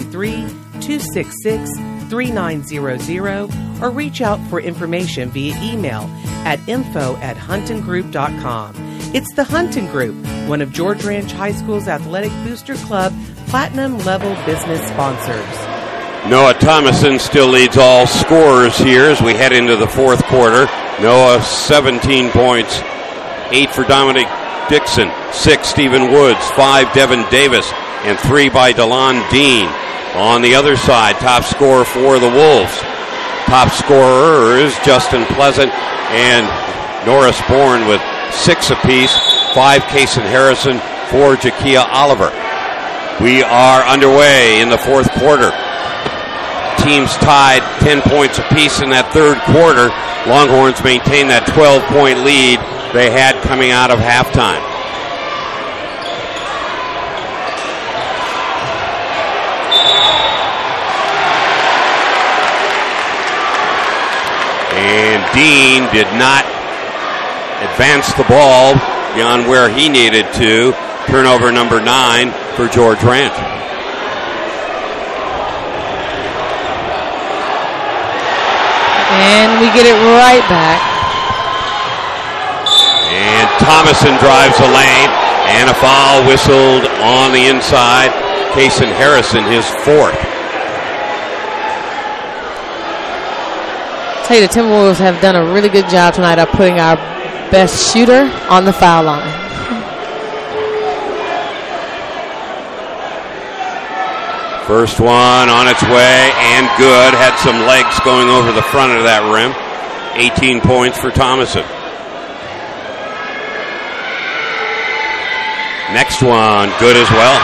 713-266-3900 or reach out for information via email at info@huntinggroup.com. It's the Hunting Group, one of George Ranch High School's Athletic Booster Club Platinum Level business sponsors. Noah Thomason still leads all scorers here as we head into the fourth quarter. Noah, 17 points, 8 for Dominic Dixon, 6 Stephen Woods, 5 Devin Davis, and 3 by DeLon Dean. On the other side, top scorer for the Wolves. Top scorers, Justin Pleasant and Norris Bourne with 6 apiece, 5 Kason Harrison, 4 Jakia Oliver. We are underway in the fourth quarter. Teams tied 10 points apiece in that third quarter. Longhorns maintain that 12-point lead they had coming out of halftime. And Dean did not advance the ball beyond where he needed to. Turnover number 9 for George Ranch. And we get it right back. And Thomason drives the lane, and a foul whistled on the inside. Kason Harrison, his 4th. I tell you, the Timberwolves have done a really good job tonight of putting our best shooter on the foul line. First one on its way and good. Had some legs going over the front of that rim. 18 points for Thomason. Next one, good as well.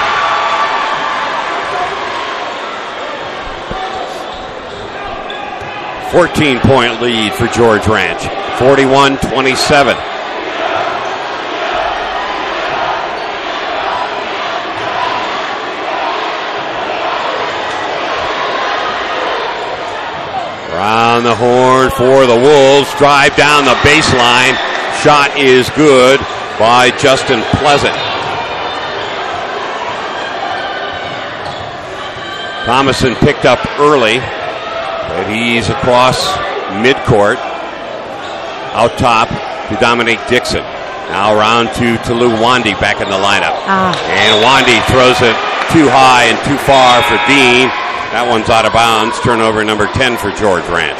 A 14-point lead for George Ranch. 41-27. Around the horn for the Wolves. Drive down the baseline. Shot is good by Justin Pleasant. Thomason picked up early, but he's across midcourt. Out top to Dominic Dixon. Now around to Tolu Wandi back in the lineup. And Wandi throws it too high and too far for Dean. That one's out of bounds. Turnover number 10 for George Ranch.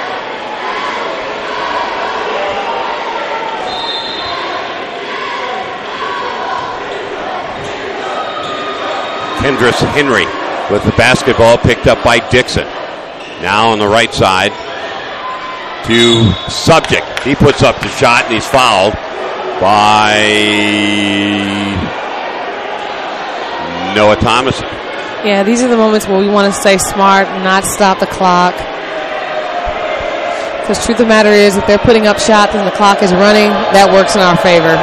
Kendris Henry with the basketball picked up by Dixon. Now on the right side to Subject. He puts up the shot and he's fouled by Noah Thomason. Yeah, these are the moments where we want to stay smart and not stop the clock. Because truth of the matter is, if they're putting up shots and the clock is running, that works in our favor.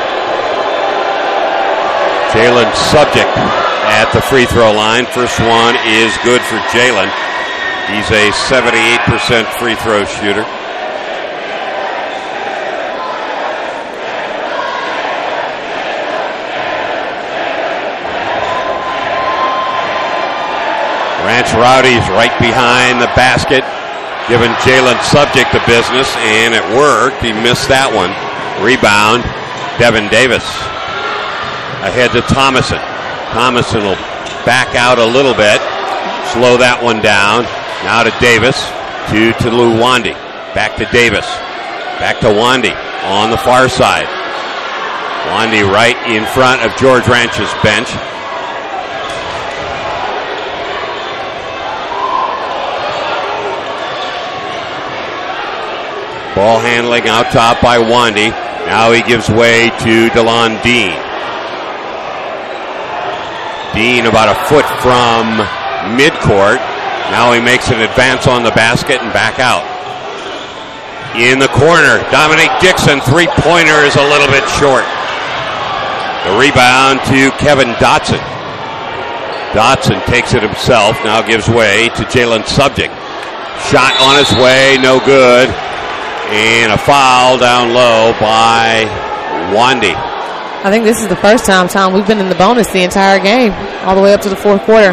Jalen Subject at the free throw line. First one is good for Jalen. He's a 78% free throw shooter. Ranch Rowdy's right behind the basket, giving Jalen Subject the business, and it worked. He missed that one. Rebound, Devin Davis. Ahead to Thomason. Thomason will back out a little bit, slow that one down. Now to Davis, to Tolu Wandi. Back to Davis. Back to Wandi on the far side. Wandi right in front of George Ranch's bench. Ball handling out top by Wandi. Now he gives way to DeLon Dean. Dean about a foot from midcourt. Now he makes an advance on the basket and back out. In the corner, Dominic Dixon, three-pointer is a little bit short. The rebound to Kevin Dotson. Dotson takes it himself, now gives way to Jalen Subject. Shot on his way, no good. And a foul down low by Wandi. I think this is the first time, Tom, we've been in the bonus the entire game, all the way up to the fourth quarter.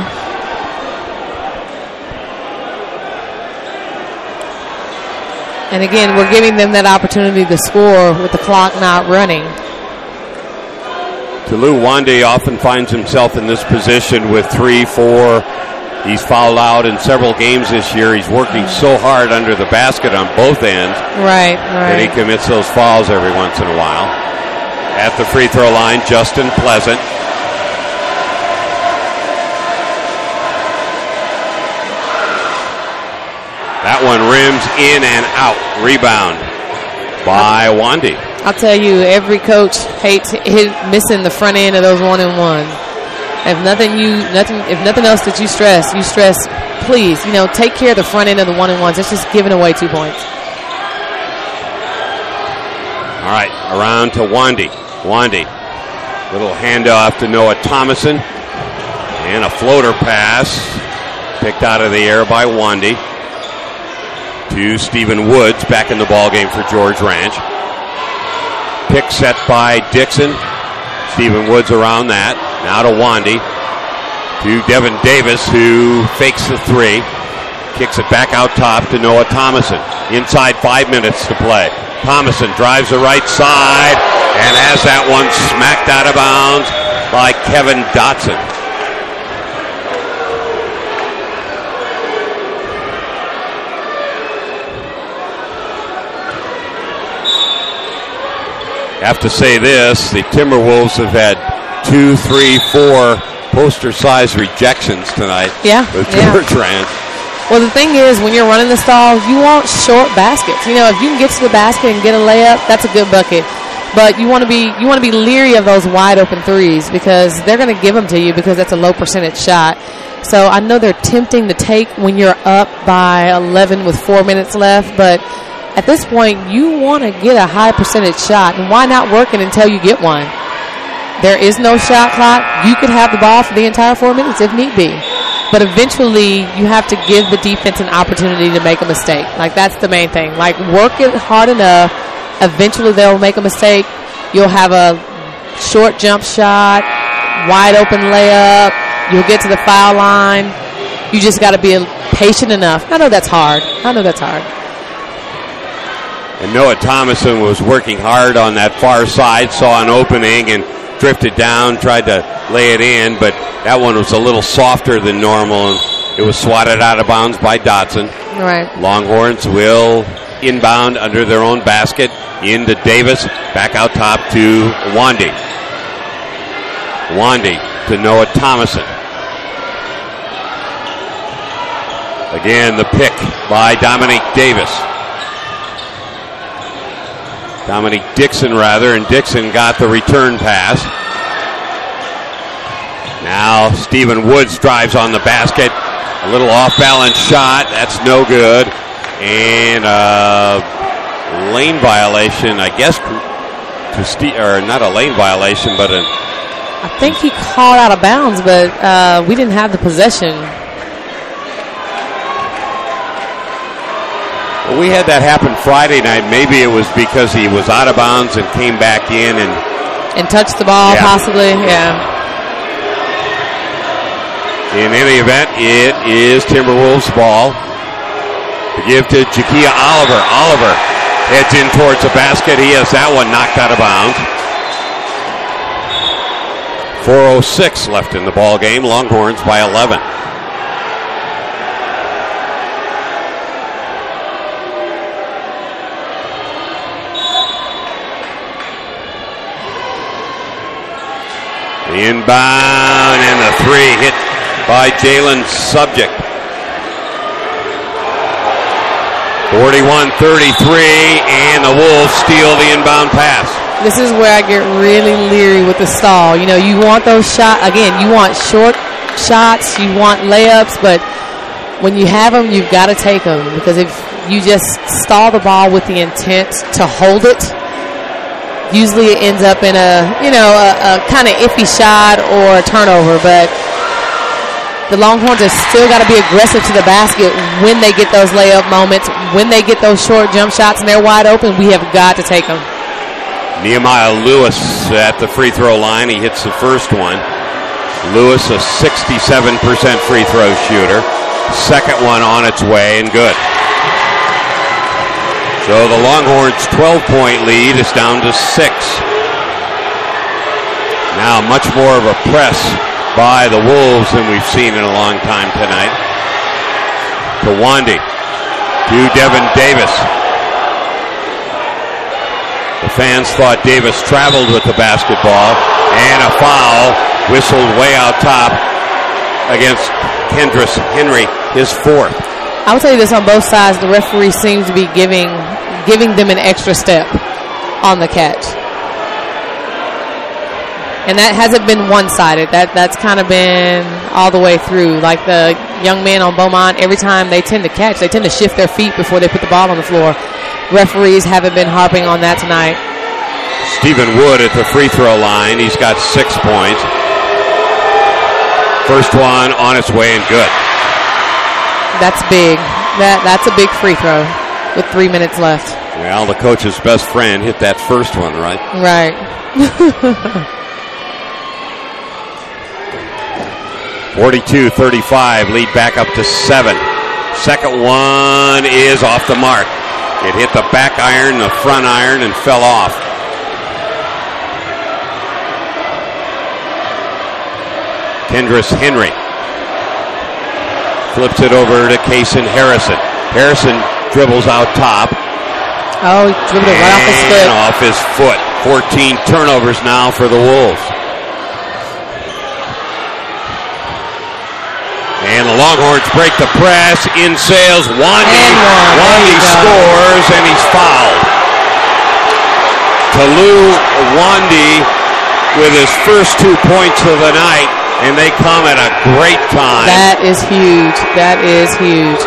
And again, we're giving them that opportunity to score with the clock not running. Tolu Wandi often finds himself in this position with 3, 4, He's fouled out in several games this year. He's working so hard under the basket on both ends. Right. That he commits those fouls every once in a while. At the free throw line, Justin Pleasant. That one rims in and out. Rebound by Wandy. I'll tell you, every coach hates missing the front end of those 1-and-1. If nothing else that you stress, please, take care of the front end of the 1-and-1s. It's just giving away 2 points. All right, around to Wandy. Wandy, little handoff to Noah Thomason. And a floater pass picked out of the air by Wandy to Stephen Woods, back in the ballgame for George Ranch. Pick set by Dixon. Stephen Woods around that. Now to Wandy. To Devin Davis, who fakes the three. Kicks it back out top to Noah Thomason. Inside 5 minutes to play. Thomason drives the right side and has that one smacked out of bounds by Kevin Dotson. Have to say this, the Timberwolves have had 2, 3, 4 poster-sized rejections tonight. With George Ranch. Well, the thing is, when you're running the stall, you want short baskets. If you can get to the basket and get a layup, that's a good bucket. But you want to be leery of those wide open threes, because they're going to give them to you because that's a low percentage shot. So I know they're tempting to take when you're up by 11 with 4 minutes left, but at this point, you want to get a high percentage shot, and why not work it until you get one? There is no shot clock. You could have the ball for the entire 4 minutes if need be. But eventually, you have to give the defense an opportunity to make a mistake. That's the main thing. Work it hard enough. Eventually, they'll make a mistake. You'll have a short jump shot, wide open layup. You'll get to the foul line. You just got to be patient enough. I know that's hard. And Noah Thomason was working hard on that far side, saw an opening and drifted down, tried to lay it in, but that one was a little softer than normal, and it was swatted out of bounds by Dotson. Right. Longhorns will inbound under their own basket, into Davis, back out top to Wandy. Wandy to Noah Thomason. Again, the pick by Dominique Davis. Dominique Dixon, and Dixon got the return pass. Now Stephen Woods drives on the basket. A little off-balance shot. That's no good. And lane violation, I guess, or not a lane violation, but I think he called out of bounds, but we didn't have the possession. Well, we had that happen Friday night. Maybe it was because he was out of bounds and came back in and touched the ball, possibly. Yeah. In any event, it is Timberwolves ball. To give to Jakia Oliver. Oliver heads in towards the basket. He has that one knocked out of bounds. 4:06 left in the ball game. Longhorns by 11. Inbound, and the three hit by Jalen Subject. 41-33, and the Wolves steal the inbound pass. This is where I get really leery with the stall. You want those shots. Again, you want short shots, you want layups, but when you have them, you've got to take them, because if you just stall the ball with the intent to hold it, usually it ends up in a kind of iffy shot or a turnover. But the Longhorns have still got to be aggressive to the basket when they get those layup moments, when they get those short jump shots and they're wide open. We have got to take them. Nehemiah Lewis at the free throw line. He hits the first one. Lewis, a 67% free throw shooter. Second one on its way and good. So the Longhorns' 12-point lead is down to 6. Now much more of a press by the Wolves than we've seen in a long time tonight. To Wandy. To Devin Davis. The fans thought Davis traveled with the basketball, and a foul whistled way out top against Kendris Henry, his fourth. I will tell you this on both sides. The referee seems to be giving them an extra step on the catch. And that hasn't been one-sided. That's kind of been all the way through. Like the young man on Beaumont, every time they tend to catch, they tend to shift their feet before they put the ball on the floor. Referees haven't been harping on that tonight. Stephen Wood at the free throw line. He's got 6 points. First one on its way and good. That's big. That's a big free throw with 3 minutes left. Well, the coach's best friend hit that first one, right? Right. 42-35, lead back up to 7. Second one is off the mark. It hit the back iron, the front iron, and fell off. Kendris Henry flips it over to Kaysen Harrison. Harrison dribbles out top. Oh, he dribbled it right off his foot. Off his foot. 14 turnovers now for the Wolves. And the Longhorns break the press. In sails Wandy. Wandy scores, and he's fouled. Talou Wandy with his first 2 points of the night, and they come at a great time. That is huge. That is huge.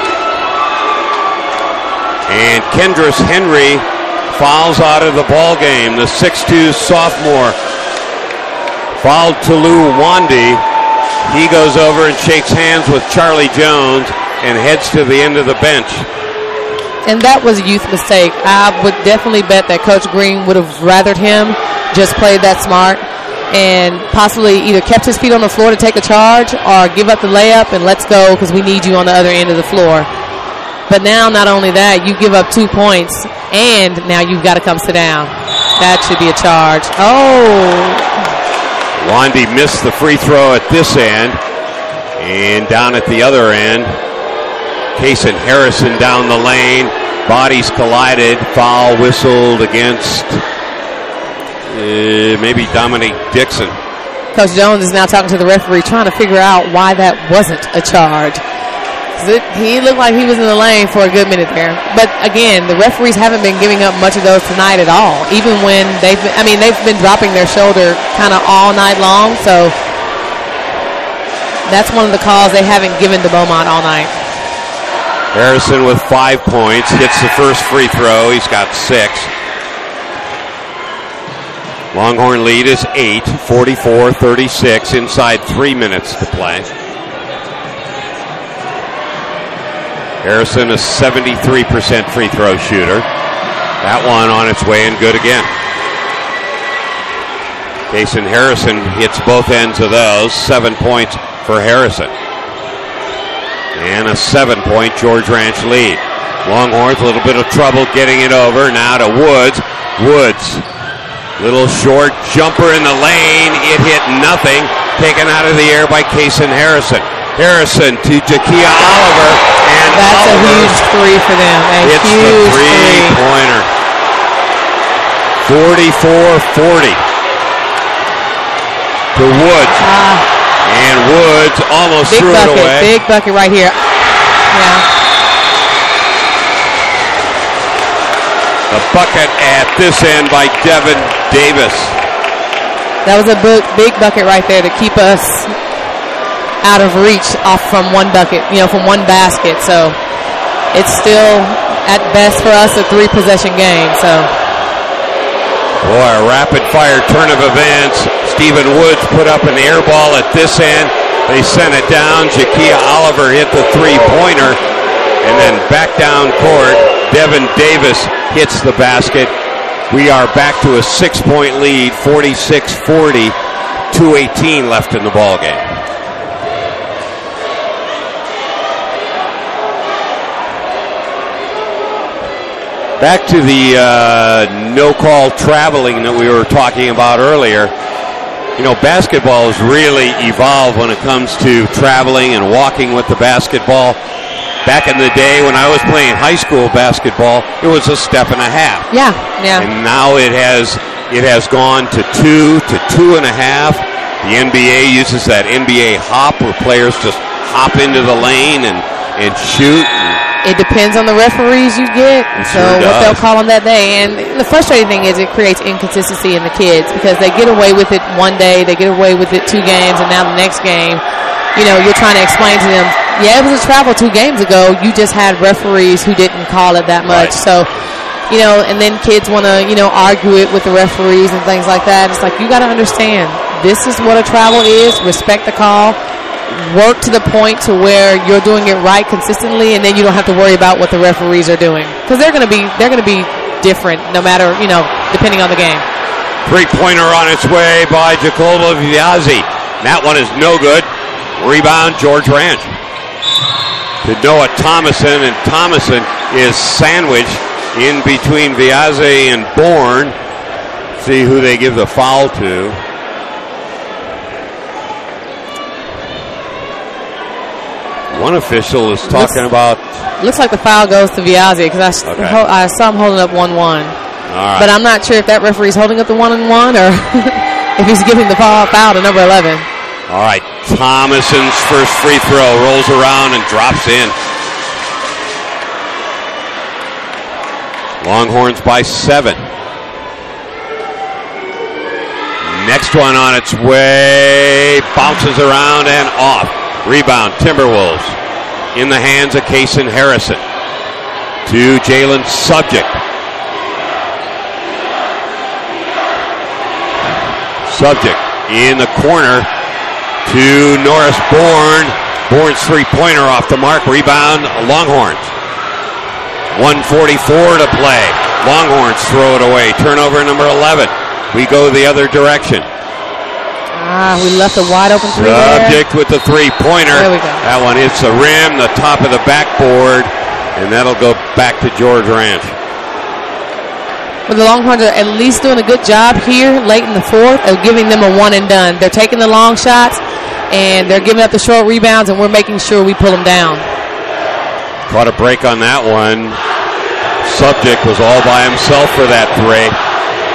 And Kendris Henry fouls out of the ball game. The 6'2 sophomore fouled Talou Wandy. He goes over and shakes hands with Charlie Jones and heads to the end of the bench. And that was a youth mistake. I would definitely bet that Coach Green would have rathered him just played that smart and possibly either kept his feet on the floor to take a charge or give up the layup and let's go because we need you on the other end of the floor. But now, not only that, you give up 2 points and now you've got to come sit down. That should be a charge. Oh! Wandy missed the free throw at this end, and down at the other end, Kaysen Harrison down the lane, bodies collided, foul whistled against maybe Dominique Dixon. Coach Jones is now talking to the referee, trying to figure out why that wasn't a charge. He looked like he was in the lane for a good minute there. But again, the referees haven't been giving up much of those tonight at all. Even when they've been dropping their shoulder kind of all night long. So that's one of the calls they haven't given to Beaumont all night. Harrison with 5 points, hits the first free throw. He's got 6. Longhorn lead is 8, 44-36, inside 3 minutes to play. Harrison, a 73% free throw shooter. That one on its way and good again. Kaysen Harrison hits both ends of those. 7 points for Harrison. And a 7-point George Ranch lead. Longhorns, a little bit of trouble getting it over. Now to Woods. Woods, little short jumper in the lane. It hit nothing. Taken out of the air by Kaysen Harrison. Harrison to Jakia Oliver, and that's Oliver, a huge three for them. It's the three-pointer. 44-40 to Woods. And Woods almost threw it away. Big bucket right here. Yeah. The bucket at this end by Devin Davis. That was a big bucket right there to keep us out of reach off from one bucket, from one basket. So it's still at best for us a 3-possession game. So, boy, a rapid-fire turn of events. Stephen Woods put up an air ball at this end. They sent it down. Jakia Oliver hit the three-pointer, and then back down court, Devin Davis hits the basket. We are back to a 6-point lead, 46-40, 2:18 left in the ballgame. Back to the no-call traveling that we were talking about earlier. basketball has really evolved when it comes to traveling and walking with the basketball. Back in the day when I was playing high school basketball, it was a step and a half. Yeah. And now it has gone to 2 to 2.5. The NBA uses that NBA hop where players just hop into the lane and shoot. It depends on the referees you get, what they'll call on that day. And the frustrating thing is it creates inconsistency in the kids because they get away with it one day, they get away with it 2 games, and now the next game, you're trying to explain to them, it was a travel 2 games ago. You just had referees who didn't call it that much. Right. So, and then kids want to, argue it with the referees and things like that. It's like, you got to understand, this is what a travel is. Respect the call. Work to the point to where you're doing it right consistently, and then you don't have to worry about what the referees are doing because they're going to be different no matter depending on the game. 3-pointer on its way by Jacoba Viazzi. That one is no good. Rebound, George Ranch. To Noah Thomason, and Thomason is sandwiched in between Viazzi and Bourne. See who they give the foul to. One official is talking about... Looks like the foul goes to Viazzi because I saw him holding up 1-1. All right. But I'm not sure if that referee's holding up the 1-1 or if he's giving the foul to number 11. All right, Thomason's first free throw rolls around and drops in. Longhorns by 7. Next one on its way, bounces around and off. Rebound, Timberwolves. In the hands of Kaysen Harrison. To Jalen Subject. Subject in the corner to Norris Bourne. Bourne's 3-pointer off the mark. Rebound, Longhorns. 1:44 to play. Longhorns throw it away. Turnover number 11. We go the other direction. We left a wide open 3 Subject with the 3-pointer. There we go. That one hits the rim, the top of the backboard, and that'll go back to George Ranch. But the Longhorns are at least doing a good job here late in the 4th of giving them a one and done. They're taking the long shots, and they're giving up the short rebounds, and we're making sure we pull them down. Caught a break on that one. Subject was all by himself for that 3.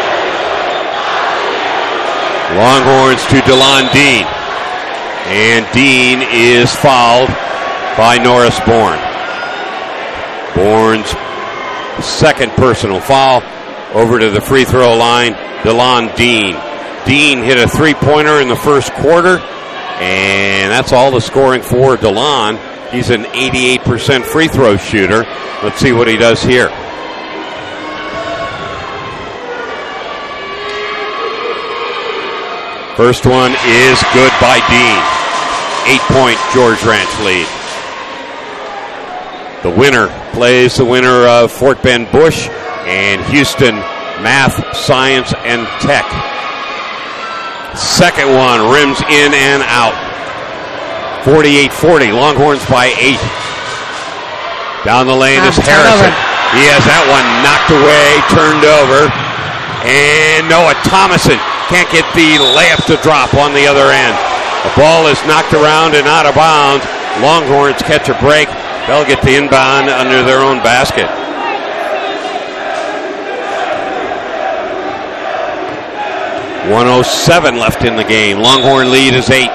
Longhorns to DeLon Dean. And Dean is fouled by Norris Bourne. Bourne's second personal foul. Over to the free throw line, DeLon Dean. Dean hit a 3-pointer in the first quarter, and that's all the scoring for DeLon. He's an 88% free throw shooter. Let's see what he does here. First one is good by Dean. 8-point George Ranch lead. The winner plays the winner of Fort Bend Bush and Houston Math, Science, and Tech. Second one rims in and out. 48-40. Longhorns by 8. Down the lane is Harrison. He has that one knocked away, turned over. And Noah Thomason can't get the layup to drop on the other end. The ball is knocked around and out of bounds. Longhorns catch a break. They'll get the inbound under their own basket. .107 left in the game. Longhorn lead is 8.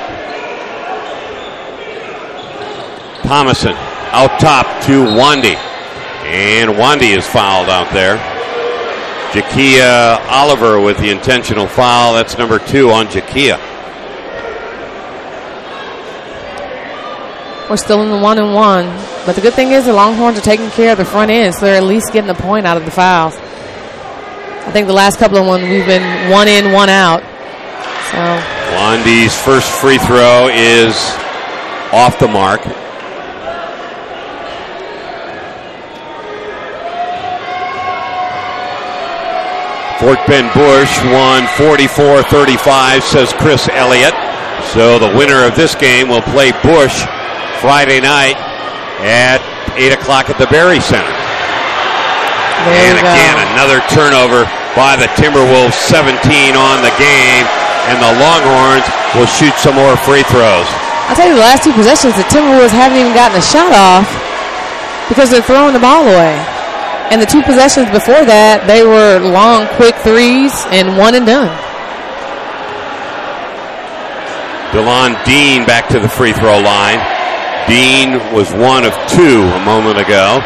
Thomason out top to Wandy. And Wandy is fouled out there. Jakia Oliver with the intentional foul. That's number 2 on Jakia. We're still in the 1-1. But the good thing is the Longhorns are taking care of the front end, so they're at least getting a point out of the fouls. I think the last couple of ones we've been 1 in, 1 out. So Wandy's first free throw is off the mark. Fort Bend Bush won 44-35, says Chris Elliott. So the winner of this game will play Bush Friday night at 8 o'clock at the Berry Center. And again, another turnover by the Timberwolves, 17 on the game. and the Longhorns will shoot some more free throws. I'll tell you, the last 2 possessions, the Timberwolves haven't even gotten a shot off because they're throwing the ball away. And the 2 possessions before that, they were long, quick threes and one and done. DeLon Dean back to the free throw line. Dean was 1 of 2 a moment ago.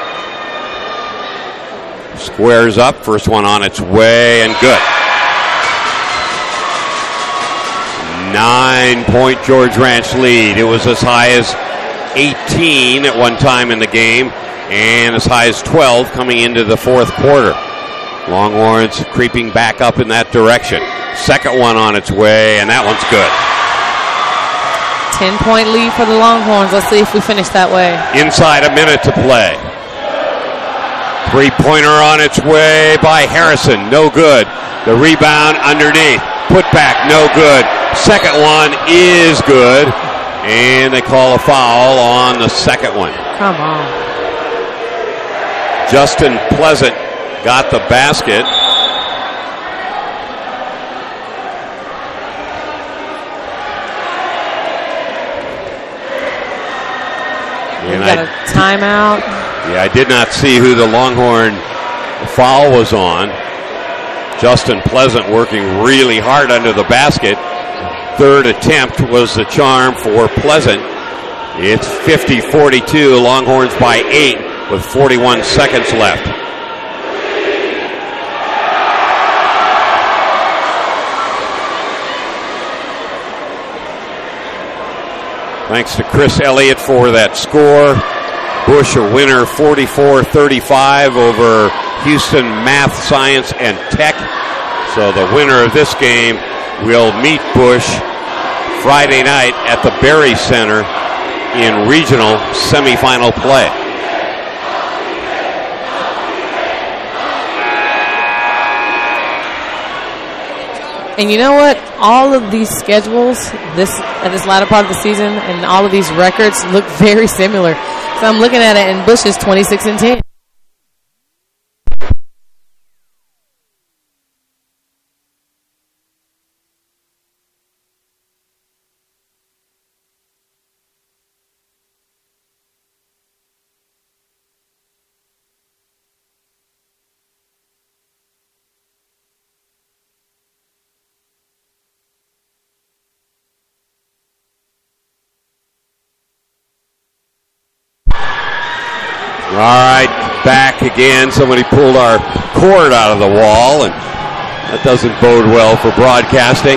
Squares up, first one on its way, and good. 9-point George Ranch lead. It was as high as 18 at one time in the game, and as high as 12 coming into the fourth quarter. Longhorns creeping back up in that direction. Second one on its way, and that one's good. 10-point lead for the Longhorns. Let's see if we finish that way. Inside a minute to play. Three-pointer on its way by Harrison. No good. The rebound underneath. Put back. No good. Second one is good. And they call a foul on the second one. Come on. Justin Pleasant got the basket. And got a timeout. Yeah, I did not see who the Longhorn foul was on. Justin Pleasant working really hard under the basket. Third attempt was the charm for Pleasant. It's 50-42, Longhorns by 8 with 41 seconds left. Thanks to Chris Elliott for that score. Bush a winner 44-35 over Houston Math, Science, and Tech. So the winner of this game will meet Bush Friday night at the Berry Center in regional semifinal play. And you know what? All of these schedules, at this latter part of the season, and all of these records look very similar. So I'm looking at it, and Bush is 26-10. All right, back again. Somebody pulled our cord out of the wall, and that doesn't bode well for broadcasting.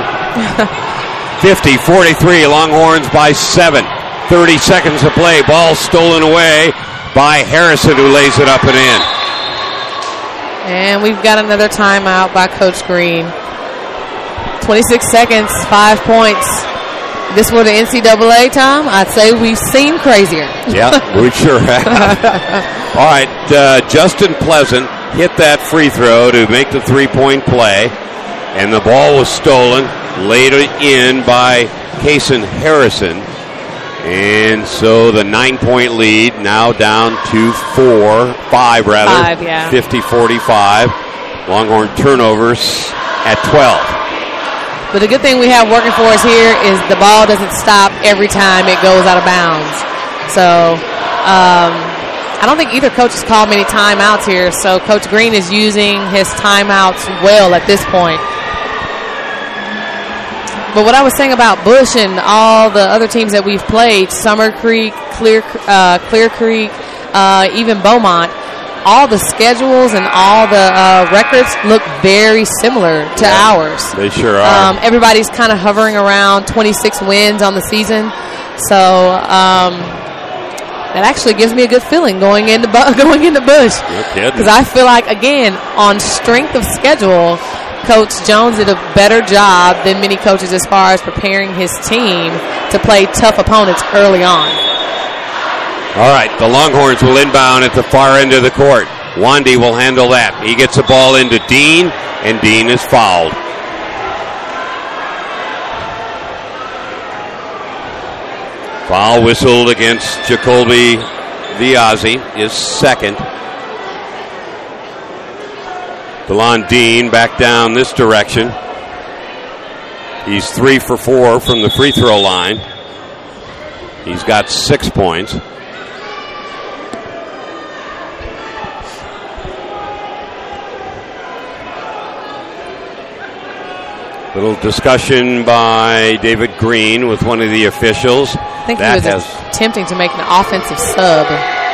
50-43, Longhorns by 7. 30 seconds to play. Ball stolen away by Harrison, who lays it up and in. And we've got another timeout by Coach Green. 26 seconds, 5 points. This were the NCAA time, I'd say we've seen crazier. Yeah, we sure have. All right, Justin Pleasant hit that free throw to make the three-point play, and the ball was stolen, laid in by Kason Harrison. And so the 9-point lead now down to 5 rather. 5, yeah. 50-45. Longhorn turnovers at 12. But the good thing we have working for us here is the ball doesn't stop every time it goes out of bounds. So I don't think either coach has called many timeouts here. So Coach Green is using his timeouts well at this point. But what I was saying about Bush and all the other teams that we've played, Summer Creek, Clear Creek, even Beaumont, all the schedules and all the records look very similar to ours. They sure are. Everybody's kind of hovering around 26 wins on the season. So that actually gives me a good feeling going into Bush. No kidding. Because I feel like, again, on strength of schedule, Coach Jones did a better job than many coaches as far as preparing his team to play tough opponents early on. All right, the Longhorns will inbound at the far end of the court. Wandy will handle that. He gets the ball into Dean, and Dean is fouled. Foul whistled against Jacoby Viazzi, his second. DeLon Dean back down this direction. He's 3 for 4 from the free throw line. He's got 6 points. Little discussion by David Green with one of the officials. I think he was attempting to make an offensive sub.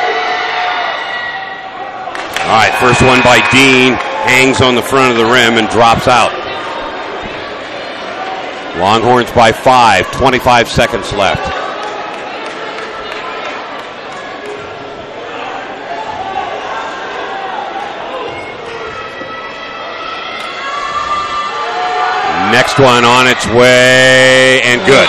All right, first one by Dean. Hangs on the front of the rim and drops out. Longhorns by 5. 25 seconds left. Next one on its way, and good.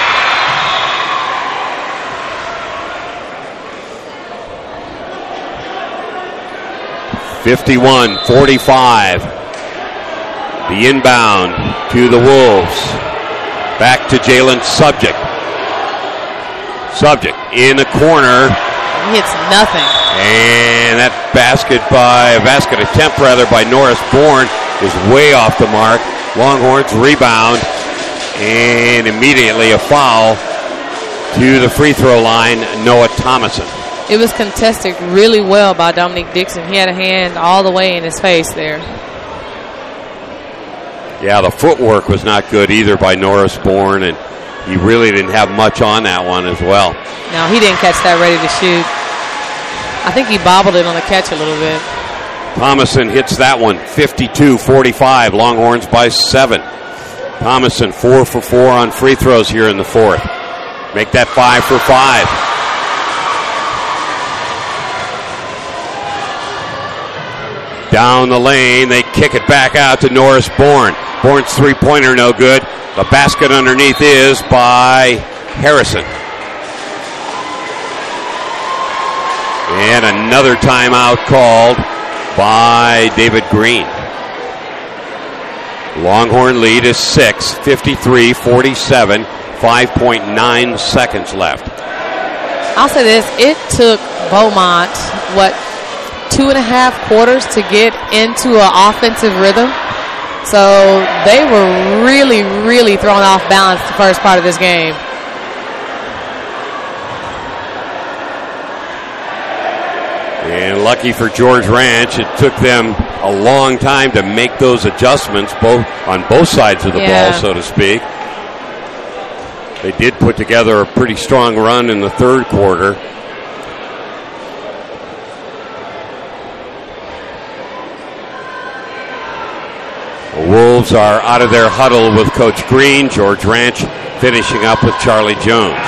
51-45. The inbound to the Wolves. Back to Jalen Subject. Subject in the corner. He hits nothing. And that basket attempt by Norris Bourne is way off the mark. Longhorns rebound, and immediately a foul to the free throw line, Noah Thomason. It was contested really well by Dominique Dixon. He had a hand all the way in his face there. Yeah, the footwork was not good either by Norris Bourne, and he really didn't have much on that one as well. No, he didn't catch that ready to shoot. I think he bobbled it on the catch a little bit. Thomason hits that one, 52-45. Longhorns by 7. Thomason 4 for 4 on free throws here in the fourth. Make that 5 for 5. Down the lane, they kick it back out to Norris Bourne. Bourne's three-pointer no good. The basket underneath is by Harrison. And another timeout called by David Green. Longhorn lead is 6, 53-47, 5.9 seconds left. I'll say this, it took Beaumont, 2.5 quarters to get into an offensive rhythm. So they were really, really thrown off balance the first part of this game. And lucky for George Ranch, it took them a long time to make those adjustments on both sides of the ball, so to speak. They did put together a pretty strong run in the third quarter. The Wolves are out of their huddle with Coach Green. George Ranch finishing up with Charlie Jones.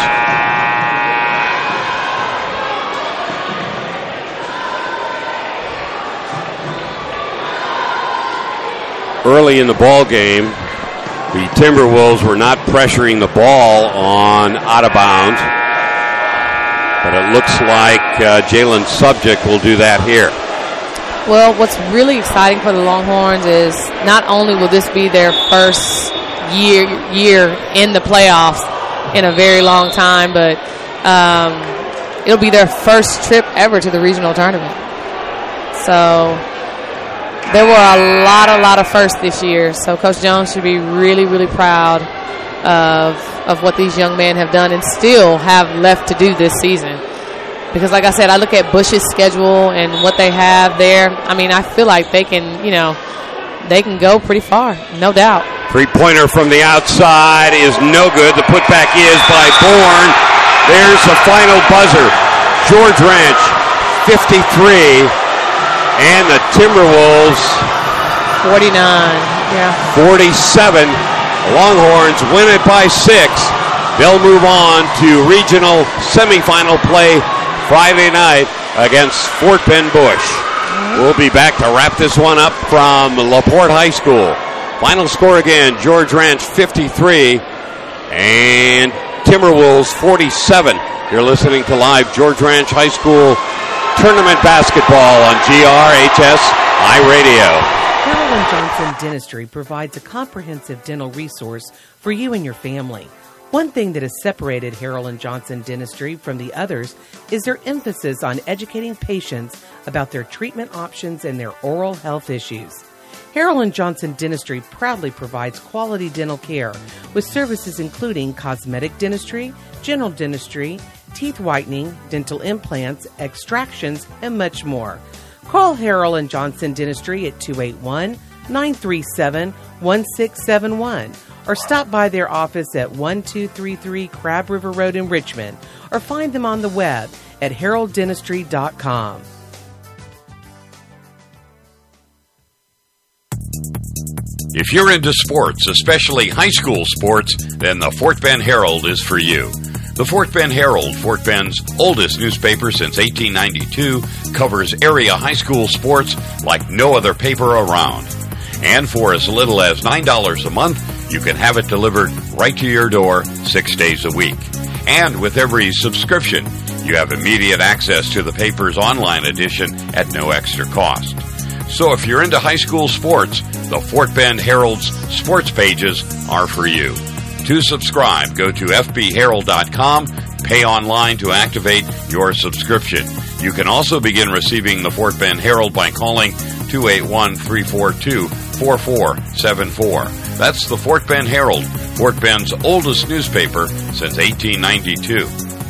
Early in the ball game, the Timberwolves were not pressuring the ball on out of bounds, but it looks like Jalen Subject will do that here. Well, what's really exciting for the Longhorns is not only will this be their first year in the playoffs in a very long time, but it'll be their first trip ever to the regional tournament. So there were a lot of firsts this year, so Coach Jones should be really, really proud of what these young men have done and still have left to do this season. Because like I said, I look at Bush's schedule and what they have there. I mean, I feel like they can go pretty far, no doubt. Three-pointer from the outside is no good. The putback is by Bourne. There's the final buzzer. George Ranch, 53. And the Timberwolves 49, 47. The Longhorns win it by 6. They'll move on to regional semifinal play Friday night against Fort Bend Bush. We'll be back to wrap this one up from LaPorte High School. Final score again, George Ranch 53 and Timberwolves 47. You're listening to live George Ranch High School tournament basketball on GRHS iRadio. Carolyn Johnson Dentistry provides a comprehensive dental resource for you and your family. One thing that has separated Carolyn Johnson Dentistry from the others is their emphasis on educating patients about their treatment options and their oral health issues. Harold & Johnson Dentistry proudly provides quality dental care with services including cosmetic dentistry, general dentistry, teeth whitening, dental implants, extractions, and much more. Call Harold & Johnson Dentistry at 281-937-1671 or stop by their office at 1233 Crab River Road in Richmond or find them on the web at heralddentistry.com. If you're into sports, especially high school sports, then the Fort Bend Herald is for you. The Fort Bend Herald, Fort Bend's oldest newspaper since 1892, covers area high school sports like no other paper around. And for as little as $9 a month, you can have it delivered right to your door 6 days a week. And with every subscription, you have immediate access to the paper's online edition at no extra cost. So if you're into high school sports, the Fort Bend Herald's sports pages are for you. To subscribe, go to fbherald.com, pay online to activate your subscription. You can also begin receiving the Fort Bend Herald by calling 281-342-4474. That's the Fort Bend Herald, Fort Bend's oldest newspaper since 1892.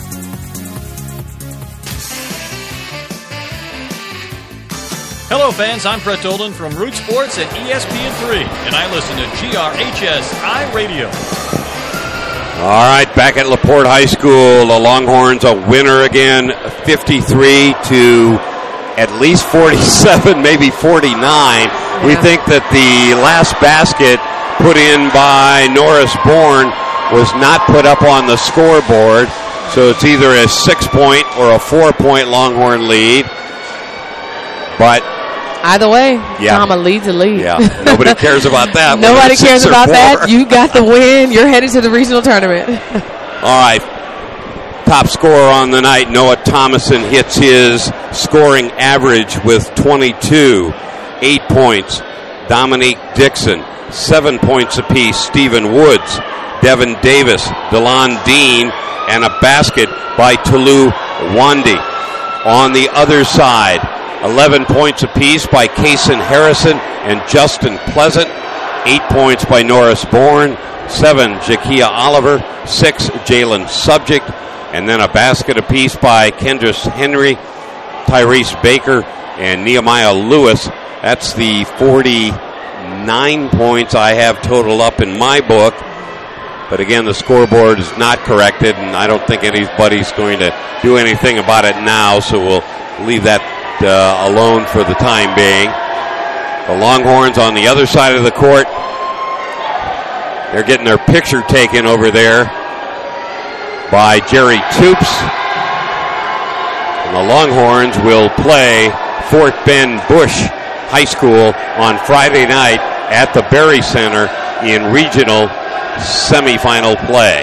Hello, fans. I'm Brett Dolan from Root Sports and ESPN3, and I listen to GRHS iRadio. All right, back at LaPorte High School, the Longhorns a winner again, 53 to at least 47, maybe 49. Yeah. We think that the last basket put in by Norris Bourne was not put up on the scoreboard, so it's either a 6-point or a 4-point Longhorn lead. But either way, Mama leads a lead. Yeah, nobody cares about that. Nobody cares about that. You got the win. You're headed to the regional tournament. All right. Top scorer on the night, Noah Thomason, hits his scoring average with 22. 8 points. Dominique Dixon, 7 points apiece. Stephen Woods, Devin Davis, DeLon Dean, and a basket by Tulu Wandi. On the other side, 11 points apiece by Kaysen Harrison and Justin Pleasant. 8 points by Norris Bourne. 7, Jakia Oliver. 6, Jalen Subject. And then a basket apiece by Kendris Henry, Tyrese Baker, and Nehemiah Lewis. That's the 49 points I have total up in my book. But again, the scoreboard is not corrected, and I don't think anybody's going to do anything about it now, so we'll leave that alone for the time being. The Longhorns on the other side of the court, they're getting their picture taken over there by Jerry Toops. And the Longhorns will play Fort Bend Bush High School on Friday night at the Berry Center in regional semifinal play.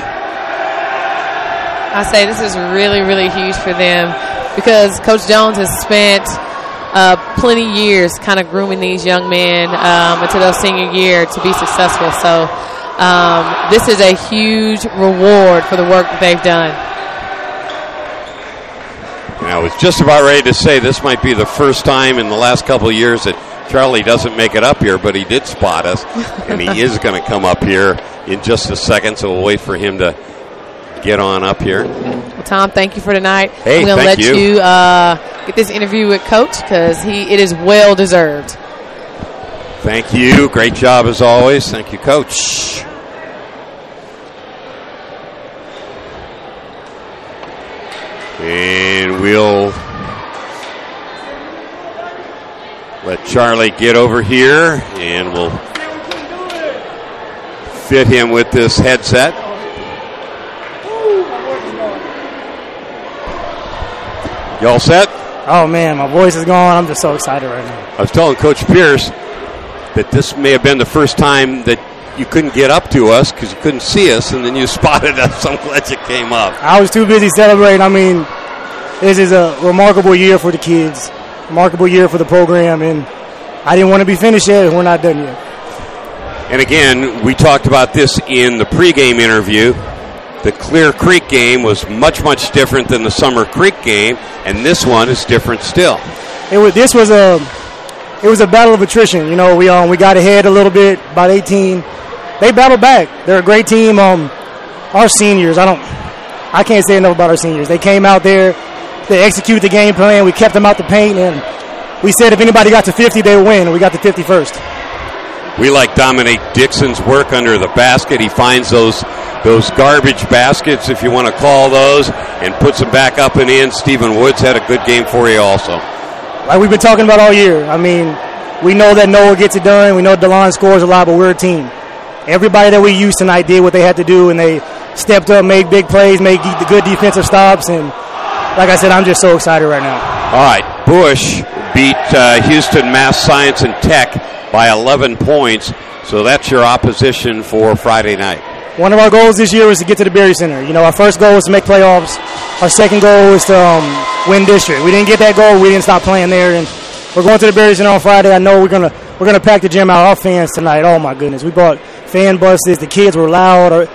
I say this is really, really huge for them because Coach Jones has spent plenty years kind of grooming these young men until their senior year to be successful. So this is a huge reward for the work that they've done. And I was just about ready to say this might be the first time in the last couple of years that Charlie doesn't make it up here, but he did spot us, and he is going to come up here in just a second, so we'll wait for him to get on up here. Well, Tom, thank you for tonight. Hey, I'm going to let you get this interview with Coach because it is well deserved. Thank you. Great job as always. Thank you, Coach. And we'll let Charlie get over here, and we'll fit him with this headset. You all set? Oh, man, my voice is gone. I'm just so excited right now. I was telling Coach Pierce that this may have been the first time that you couldn't get up to us because you couldn't see us, and then you spotted us. I'm glad you came up. I was too busy celebrating. I mean, this is a remarkable year for the kids, remarkable year for the program, and I didn't want to be finished yet, and we're not done yet. And again, we talked about this in the pregame interview. The Clear Creek game was much, much different than the Summer Creek game, and this one is different still. This was a it was a battle of attrition. You know, we got ahead a little bit, about 18. They battled back. They're a great team. Our seniors, I can't say enough about our seniors. They came out there, they executed the game plan. We kept them out the paint, and we said if anybody got to 50, they would win. And we got to 50 first. We like Dominic Dixon's work under the basket. He finds those garbage baskets, if you want to call those, and puts them back up and in. Stephen Woods had a good game for you also. Like we've been talking about all year. I mean, we know that Noah gets it done. We know DeLon scores a lot, but we're a team. Everybody that we used tonight did what they had to do, and they stepped up, made big plays, made good defensive stops, and like I said, I'm just so excited right now. All right, Bush beat Houston Mass Science and Tech by 11 points, so that's your opposition for Friday night. One of our goals this year was to get to the Berry Center. You know, our first goal was to make playoffs. Our second goal was to win district. We didn't get that goal. We didn't stop playing there, and we're going to the Berry Center on Friday. I know we're gonna pack the gym out. Our fans tonight, oh my goodness, we brought fan buses. The kids were loud.